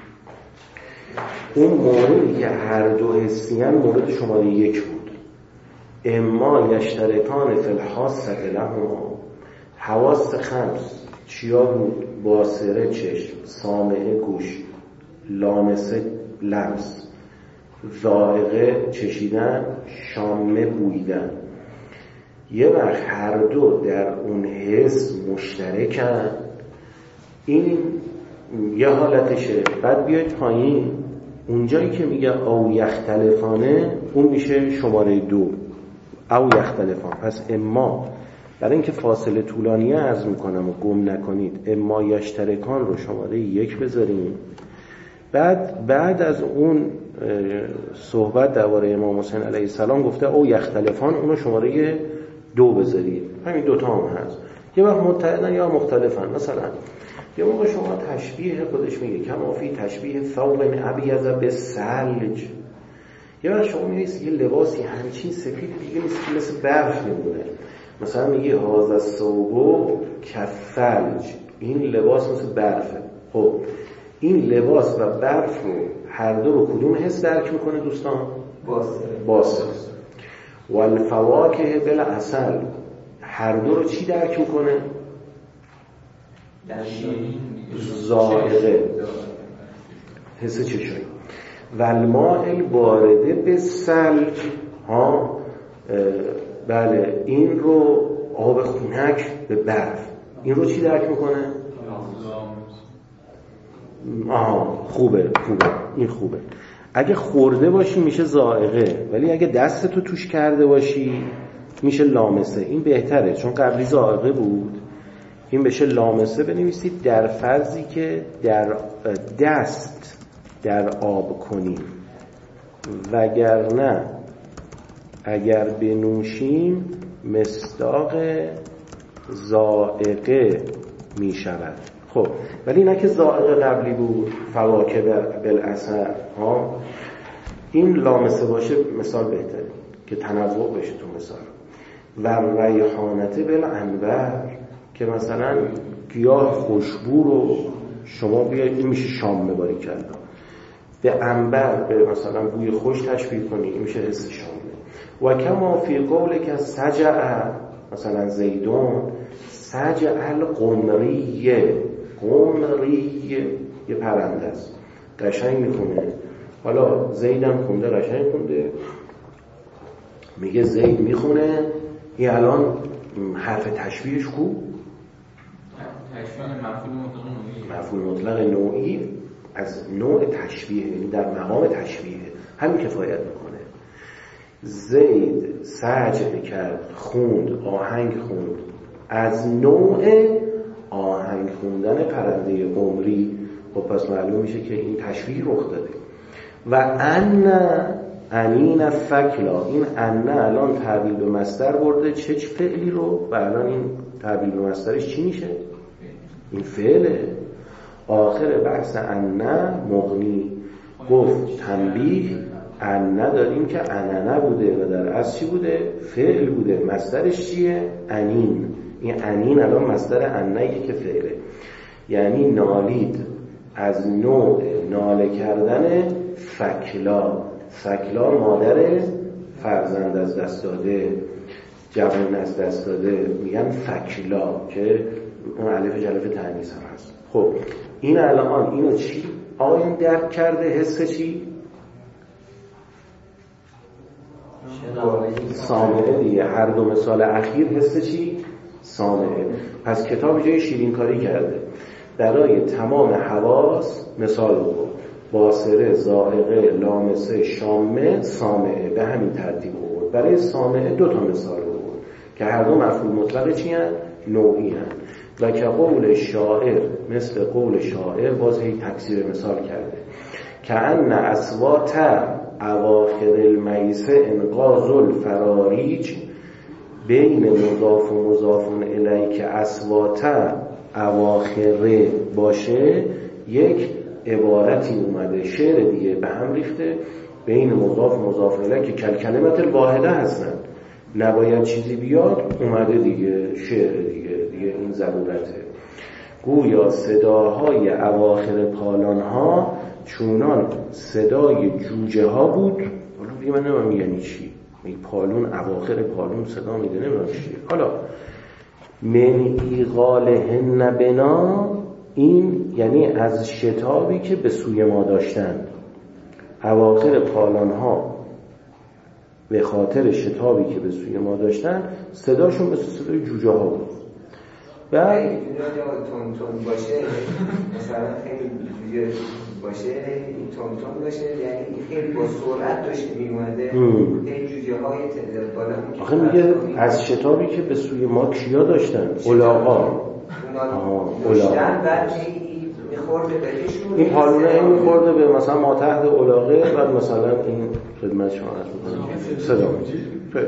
اون موردی که هر دو حسیان مورد شماره یک بود. اما یشترکان فی الحاسه لهما، حواس خمس چیا بود؟ باصره چشم، سامعه گوش، لامسه لمس، ذائقه چشیدن، شامه بویدن. یه وقت هر دو در اون حس مشترکن، این یه حالتشه. بعد بیاید پایین اونجایی که میگه او یختلفانه، اون میشه شماره دو، او یختلفان. پس اما برای اینکه فاصله طولانیه عرض میکنم و گم نکنید، اما یشترکان رو شماره یک بذاریم. بعد بعد از اون صحبت درباره امام حسین علیه السلام گفته او یختلفان، اونو شماره دو بذارید. همین دوتا هم هست. یه وقت متحدن یا مختلفن. مثلا یه موقع شما تشبیه خودش میگه کما فی تشبیه ثوب ابیض بالثلج. یه وقت شما می‌بینید یه لباسی همچین سفید دیگه مثل مثل برف میمونه. مثلا میگه هذا الثوب کالثلج، این لباس مثل برفه. خب این لباس و برف رو هر دو رو کدوم حس درک میکنه دوستان؟ باصره. باصره. والفواکه بالعسل، هر دو رو چی درک میکنه؟ ذائقه، حس چشایی. والماء البارده بالثلج، ها بله، این رو آب خنک به برف، این رو چی درک میکنه؟ آها خوبه خوبه این خوبه. اگه خورده باشی میشه ذائقه، ولی اگه دستتو توش کرده باشی میشه لامسه. این بهتره چون قبلی ذائقه بود، این بشه لامسه. بنویسید در فرضی که در دست در آب کنیم، وگرنه اگر بنوشیم مصداق ذائقه می شود. خب ولی نه که ذائقه قبلی بود فواکه بالعسل، ها این لامسه باشه مثال بهتره که تنوع بشه تو مثال. و ریحانته بالعنبر، که مثلا گیاه خوشبو رو شما بیاید، این میشه شام بباری کردن، به عنبر به مثلا بوی خوش تشبیه کنی، این میشه حس شامه. و کما فی قول که سجع، مثلا زیدون سجع القمریه، قمریه یه پرنده است قشنگ میخونه. حالا زیدم خونده قشنگ خونده، میگه زید میخونه، این الان حرف تشبیهش کو؟ تشبیه مفعول مطلق نوعی. مفعول مطلق نوعی از نوع تشبیه، یعنی در مقام تشبیه همین کفایت میکنه. زید سجده کرد، خوند، آهنگ خوند، از نوع آهنگ خوندن پرنده قمری. خب پس معلوم میشه که این تشبیه رخ داده. و ان انین فکلا، این ان الان تحویل به مصدر برده چه فعلی رو و الان این تحویل به مصدرش چی میشه؟ این فعله. آخر بحث ان مغنی گفت تنبیه ان داریم که اننه بوده و در اصل چی بوده؟ فعل بوده. مصدرش چیه؟ انین. این انین الان مصدر انه که فعله، یعنی نالید از نوع ناله کردن فکلا. فکلا مادر فرزند از دست داده، جوان از دست داده، میگن فکلا که اون الف جلف تانیث هم هست. خب این الان اینو چی آقایون درک کرده؟ حس چی؟ سامعه دیگه. هر دو مثال اخیر حس چی؟ سامعه. پس کتاب جای شیرین کاری کرده، برای تمام حواس مثال بود: باصره، ذائقه، لامسه، شامه، سامعه. به همین ترتیب بود. برای سامعه دو تا مثال بود که هر دو مفعول مطلق چی هست؟ نوعی هست. و که قول شاعر، مثل قول شاعر باز هی تکثیر مثال کرده که ان اصوات اواخر المیسه انقاذ الفراریج، بین مضاف و مضاف الیه که اصوات اواخره باشه یک عبارتی اومده، شعر دیگه به هم ریخته بین مضاف و مضاف الیه که کل کلمت الواحده هستن، نباید چیزی بیاد، اومده دیگه شعر دیگه دیگه این ضرورته. گویا صداهای اواخر پالان ها چونان صدای جوجه ها بود. حالا دیگه من نمیم یعنی چی، می پالون اواخر پالون صدا میده نمیم چی. حالا من ایغالهن بنا، این یعنی از شتابی که به سوی ما داشتن. اواخر پالان ها به خاطر شتابی که به سوی ما داشتن صداشون مثل صدای جوجه ها بود. بعد این تون تون باشه، مثلا خیلی جوجه باشه، این تون تون باشه، یعنی خیلی با سرعت داشته میومده، این جوجه های تعداد بالا. آخه میگه از شتابی که به سوی ما کیا داشتن؟ الاغا. داشتن بعد میخورده بهشون. این پالونه این میخورده به مثلا ما تحت الاغه، بعد مثلا این خدمت شما عرض میکنم صدا میده.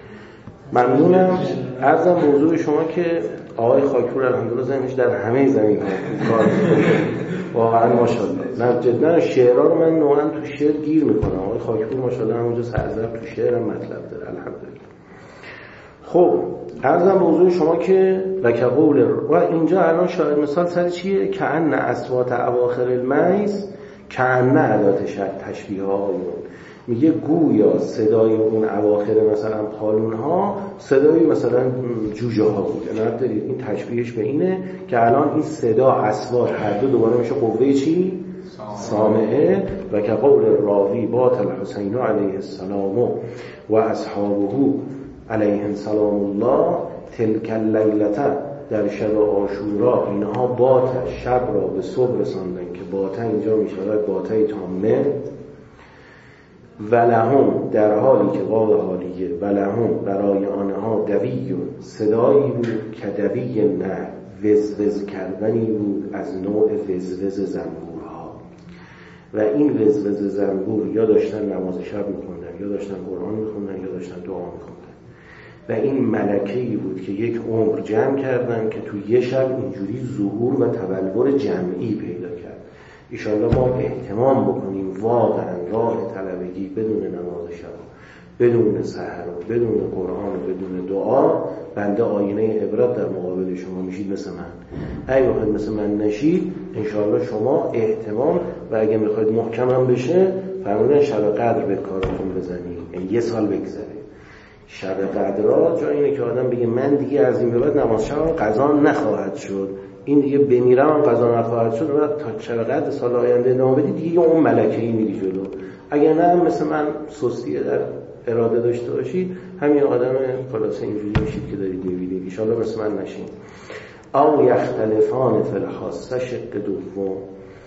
ممنونم. عرضم موضوع شما که آقای خاکپور الحمدلله ذهنش در همه زمین کار واقعا ماشاءالله. نه جدا شعرها رو من نوعا تو شعر گیر میکنم. آقای خاکپور ماشاءالله همونجا سرزرب تو شعر هم مطلب داره الحمدلله. خب عرضم موضوع شما که و که قول و اینجا الان شاید مثال سر چیه؟ که ان اصوات اواخر المیس، که ان ادات شرط تشبیه ها میگه گویا صدای اون اواخر مثلا پالون ها صدای مثلا جوجه ها بوده. نه دارید این تشبیهش به اینه که الان این صدا اصوات هر دو دوباره میشه قوه چی؟ سامعه. و که قول راوی بات الحسین علیه السلام و اصحابه علیهم سلام الله تلک اللیلته، در شب عاشورا اینها بات شب را به صبح رساندن که باته اینجا میشود باته تامه. ولهم در حالی که واو حالیه، ولهم برای آنها دویون صدایی بود که دوی نه وزوز کردنی بود از نوع وزوز زنبورها. و این وزوز زنبور یا داشتن نماز شب میخوندن، یا داشتن قرآن میخوندن، یا داشتن دعا میخوندن. و این ملکه‌ای بود که یک عمر جمع کردن که تو یه شب اینجوری ظهور و تبلور جمعی پیدا کرد. ایشالله ما اهتمام بکنیم واقعا راه طلبگی بدون نماز شب، بدون سحر، بدون قرآن و بدون دعا. بنده آینه عبرت در مقابل شما میشید مثل من. اگه بخواید مثل من نشید انشالله شما اهتمام و اگه میخواید محکم هم بشه فرمودن شب قدر به کارتون بزنید، یعنی یه سال بگذره. شب قدرها جا اینه که آدم بگه من دیگه از این به بعد نماز شب قضا نخواهد شد، این دیگه بمیرم هم قضا نخواهد شد و تا شب قدر سال آینده ادامه بدی دیگه اون ملکه‌ای میری جلو. اگر نه مثل من سستیه در اراده داشته باشید همین آدم خلاصه اینجوری میشید که دارید میبینید. ان شاءالله مثل من نشین. او یختلفان فی الخاصه شق دوم،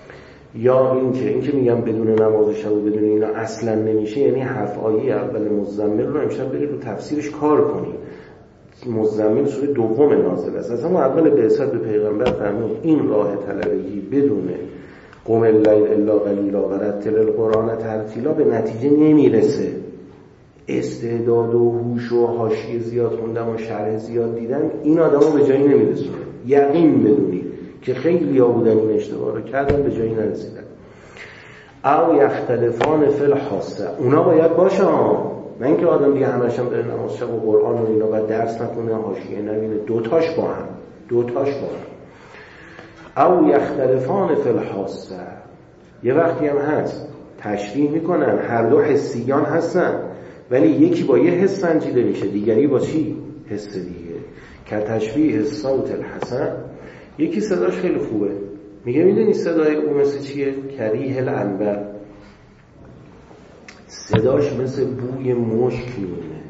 یا این که این که میگم بدون نماز شب و بدون اینا اصلا نمیشه، یعنی هفت آیه اول مزمل رو امشب برید رو تفسیرش کار کنید. مزمل سوره دوم نازل است. اصلا اول بعثت به پیغمبر فرمود این راه طلبگی بدون قم اللیل الا قلیلا و رتل القرآن ترتیلا به نتیجه نمیرسه. استعداد و هوش و حاشیه زیاد خوندن و شرح زیاد دیدن این آدمو به جایی نمیرسونه. یقین بدونید که خیلی ها بودن این اشتباه رو کردن به جایی نرسیدن. او یختلفان فی الحاسه، اونا باید باشه ها، نه اینکه آدم دیگه همش هم بره نماز شب و قرآن و اینا بعد درس نکنه حاشیه نبینه. دوتاش با هم دوتاش با هم او یختلفان فی الحاسه. یه وقتی هم هست تشریح میکنن هر دو حسیان هستن ولی یکی با یه حس سنجیده میشه دیگری با چی؟ حس دیگه. که تشبیه صوت الحسن، یکی صداش خیلی خوبه میگه میدونی صدای اون مثل چیه؟ کریه العنبر، صداش مثل بوی مشک میمونه.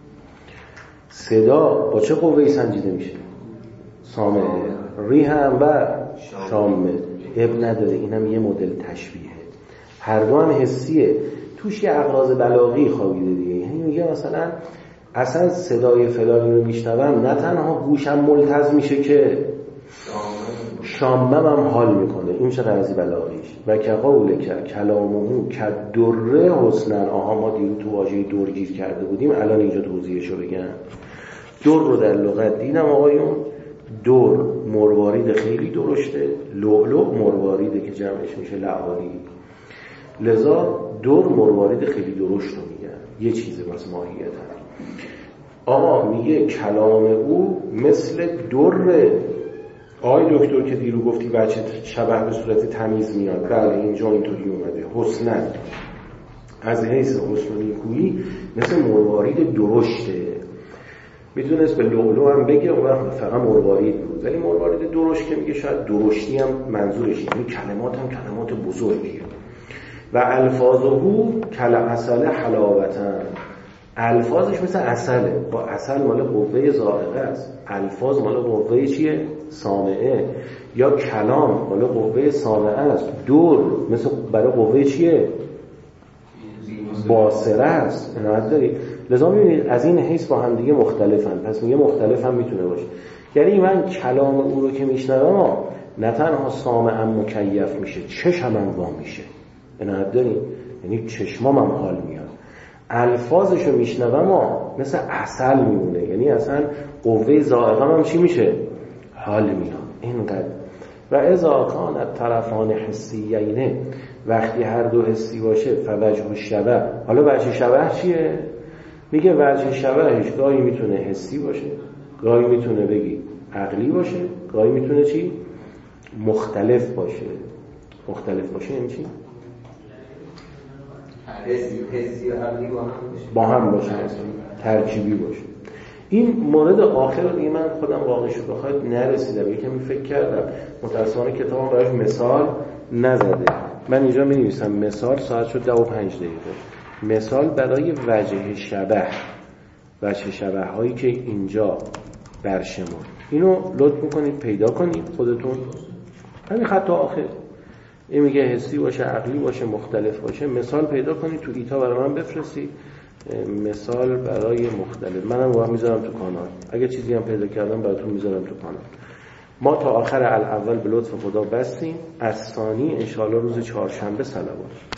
صدا با چه قوه‌ای سنجیده میشه؟ سامعه. ریح انبر شامه. اب نداره، اینم یه مدل تشبیهه. هر دو هم حسیه، توش یه اغراض بلاغی خوابیده دیگه. یعنی میگه مثلا اصلا صدای فلانی رو میشنوم نه تنها گوشم ملتز میشه که شامم هم حال میکنه. این چه قضیه بلاغیش. و که قول که کلاممو که دره حسنن. آها ما دیرو تو واژه دور گیر کرده بودیم، الان اینجا توضیحشو بگم. دور رو در لغت دیدم آقایون. دور مروارید خیلی درشته، لؤلؤ مرواریده که جمعش میشه لعالی. لذا دور مروارید خیلی درشت رو میگن، یه چیزه مثل ماهیت هم. آقا میگه کلام او مثل دره. آقای دکتر که دیرو گفتی بچه شبه به صورت تمیز میاد، بله اینجا اینطوری اومده. حسنن از حیث حسن و نیکویی مثل مروارید درشته. میتونست به لؤلؤ هم بگه و فقط مروارید بود، ولی مروارید درشت که میگه شاید درشتی هم منظورش، یعنی کلمات هم کلمات بزرگیه. و الفاظه کالعسل حلاوتن، الفاظش مثل عسله. با عسل مال قوه ذائقه است، الفاظ مال قوه چیه؟ سامعه. یا کلام مال قوه سامعه است. دور مثل برای قوه چیه؟ باصره است. عنایت داری؟ لذا میبینید از این حیث با هم دیگه مختلفن. پس میگه مختلف هم میتونه باشه. یعنی من کلام او رو که میشنوم نه تنها سامعم مکیف میشه، چشمم وا میشه. عنایت داری؟ یعنی چشمام هم حال میاد. الفاظشو میشنوم ها مثل عسل میمونه، یعنی اصلا قوه ذائقه‌م هم چی میشه؟ حال میاد. اینقدر. و اذا کان الطرفان حسیینه، وقتی هر دو حسی باشه فوجه الشبه. حالا وجه شبه چیه؟ میگه وجه شبهش گاهی میتونه حسی باشه، گاهی میتونه بگی عقلی باشه، گاهی میتونه چی؟ مختلف باشه. مختلف باشه یعنی چی؟ حسی و عقلی با هم باشه. با هم باشه، ترکیبی باشه. این مورد آخر رو دیگه من خودم واقعش رو بخواید نرسیدم، یکمی فکر کردم. متأسفانه کتابم براش مثال نزده. من اینجا می نویسم مثال، ساعت شد ده و پنج دقیقه. مثال برای وجه شبه، وجه شبه هایی که اینجا برشمون. اینو لطف میکنید پیدا کنید خودتون. همین خط آخر این میگه حسی باشه، عقلی باشه، مختلف باشه. مثال پیدا کنید تو ایتا برای من بفرستید. مثال برای مختلف. منم واقعا میذارم تو کانال. اگه چیزی هم پیدا کردم براتون میذارم تو کانال. ما تا آخر الاول به لطف خدا بستیم. از ثانی انشاءالله روز چهارشنبه صلوات.